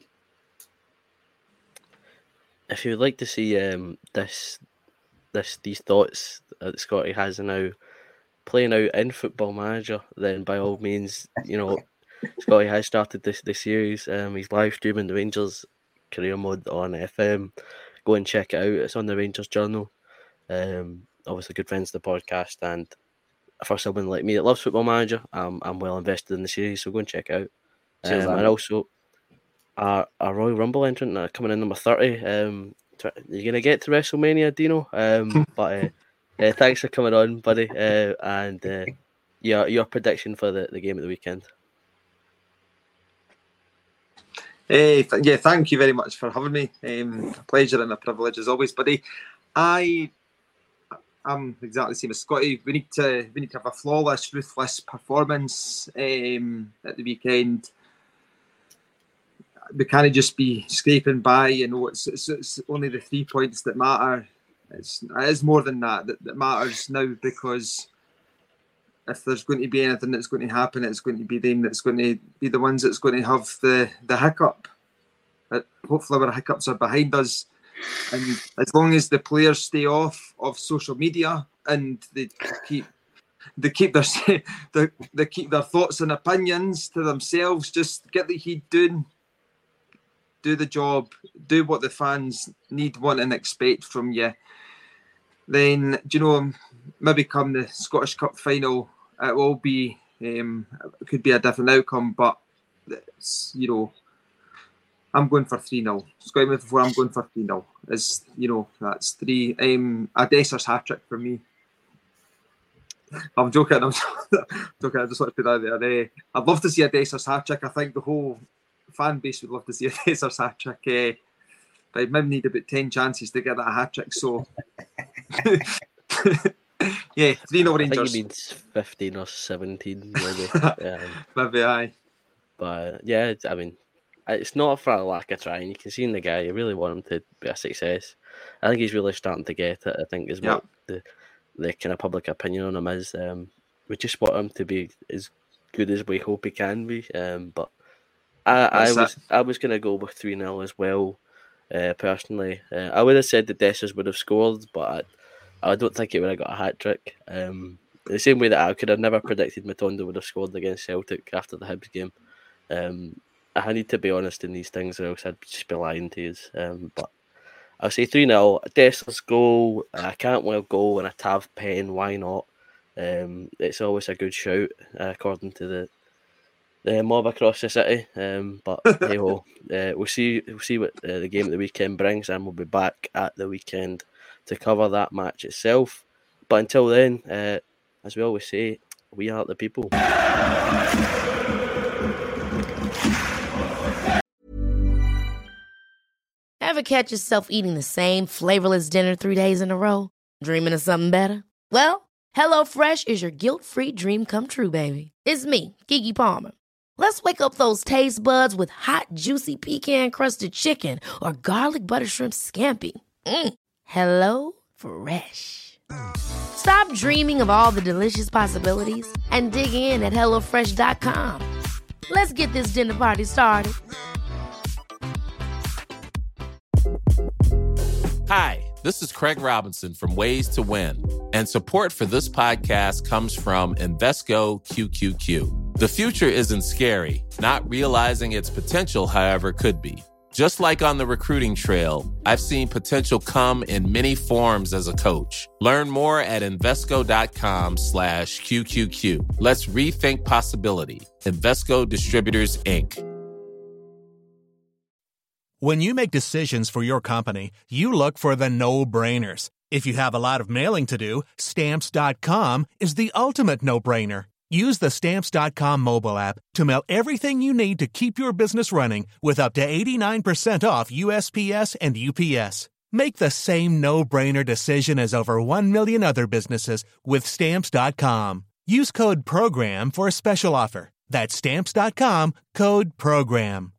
If you would like to see these thoughts that Scotty has now playing out in Football Manager, then by all means, Scotty has started this series. He's live streaming the Rangers career mode on FM. Go and check it out. It's on the Rangers Journal. Obviously, good friends of the podcast, and for someone like me that loves Football Manager, I'm well invested in the series, so go and check it out. And also, our Royal Rumble entrant coming in number 30. You're gonna get to WrestleMania, Dino. But thanks for coming on, buddy. And your prediction for the game of the weekend. Thank you very much for having me. A pleasure and a privilege as always, buddy. I'm exactly the same as Scotty. We need to have a flawless, ruthless performance at the weekend. We can't just be scraping by. It's only the 3 points that matter. It is more than that matters now, because if there's going to be anything that's going to happen, it's going to be them that's going to be the ones that's going to have the hiccup. But hopefully our hiccups are behind us. And as long as the players stay off of social media and they keep their thoughts and opinions to themselves, just get the heat doing, do the job, do what the fans need, want, and expect from you. Then, maybe come the Scottish Cup final, it will be it could be a different outcome, but it's, I'm going for 3-0. Scotty before I'm going for 3-0. That's 3. A Dessers hat-trick for me. I'm joking. I just want to put that there. I'd love to see a Dessers hat-trick. I think the whole fan base would love to see a Dessers hat-trick. But I maybe need about 10 chances to get that hat-trick. So, 3-0 Rangers. I think he means 15 or 17, maybe. Maybe, aye. But, yeah, I mean, it's not for a lack of trying. You can see in the guy, you really want him to be a success. I think he's really starting to get it. I think is what the kind of public opinion on him is. We just want him to be as good as we hope he can be. But I was going to go with 3-0 as well. Personally, I would have said that Dessers would have scored, but I don't think he would have got a hat trick. The same way that I could have never predicted Matondo would have scored against Celtic after the Hibs game. I need to be honest in these things, or else I'd just be lying to you. But I'll say 3-0. Dessers goal, a Cantwell goal, and a Tav pen. Why not? It's always a good shout, according to the mob across the city. But hey ho, we'll see what the game of the weekend brings, and we'll be back at the weekend to cover that match itself. But until then, as we always say, we are the people. Ever catch yourself eating the same flavorless dinner 3 days in a row? Dreaming of something better? Well, HelloFresh is your guilt-free dream come true, baby. It's me, Keke Palmer. Let's wake up those taste buds with hot, juicy pecan-crusted chicken or garlic butter shrimp scampi. Hello Fresh. Stop dreaming of all the delicious possibilities and dig in at HelloFresh.com. Let's get this dinner party started. Hi, this is Craig Robinson from Ways to Win, and support for this podcast comes from Invesco QQQ. The future isn't scary. Not realizing its potential, however, could be. Just like on the recruiting trail, I've seen potential come in many forms as a coach. Learn more at Invesco.com/QQQ. Let's rethink possibility. Invesco Distributors, Inc. When you make decisions for your company, you look for the no-brainers. If you have a lot of mailing to do, Stamps.com is the ultimate no-brainer. Use the Stamps.com mobile app to mail everything you need to keep your business running with up to 89% off USPS and UPS. Make the same no-brainer decision as over 1 million other businesses with Stamps.com. Use code PROGRAM for a special offer. That's Stamps.com, code PROGRAM.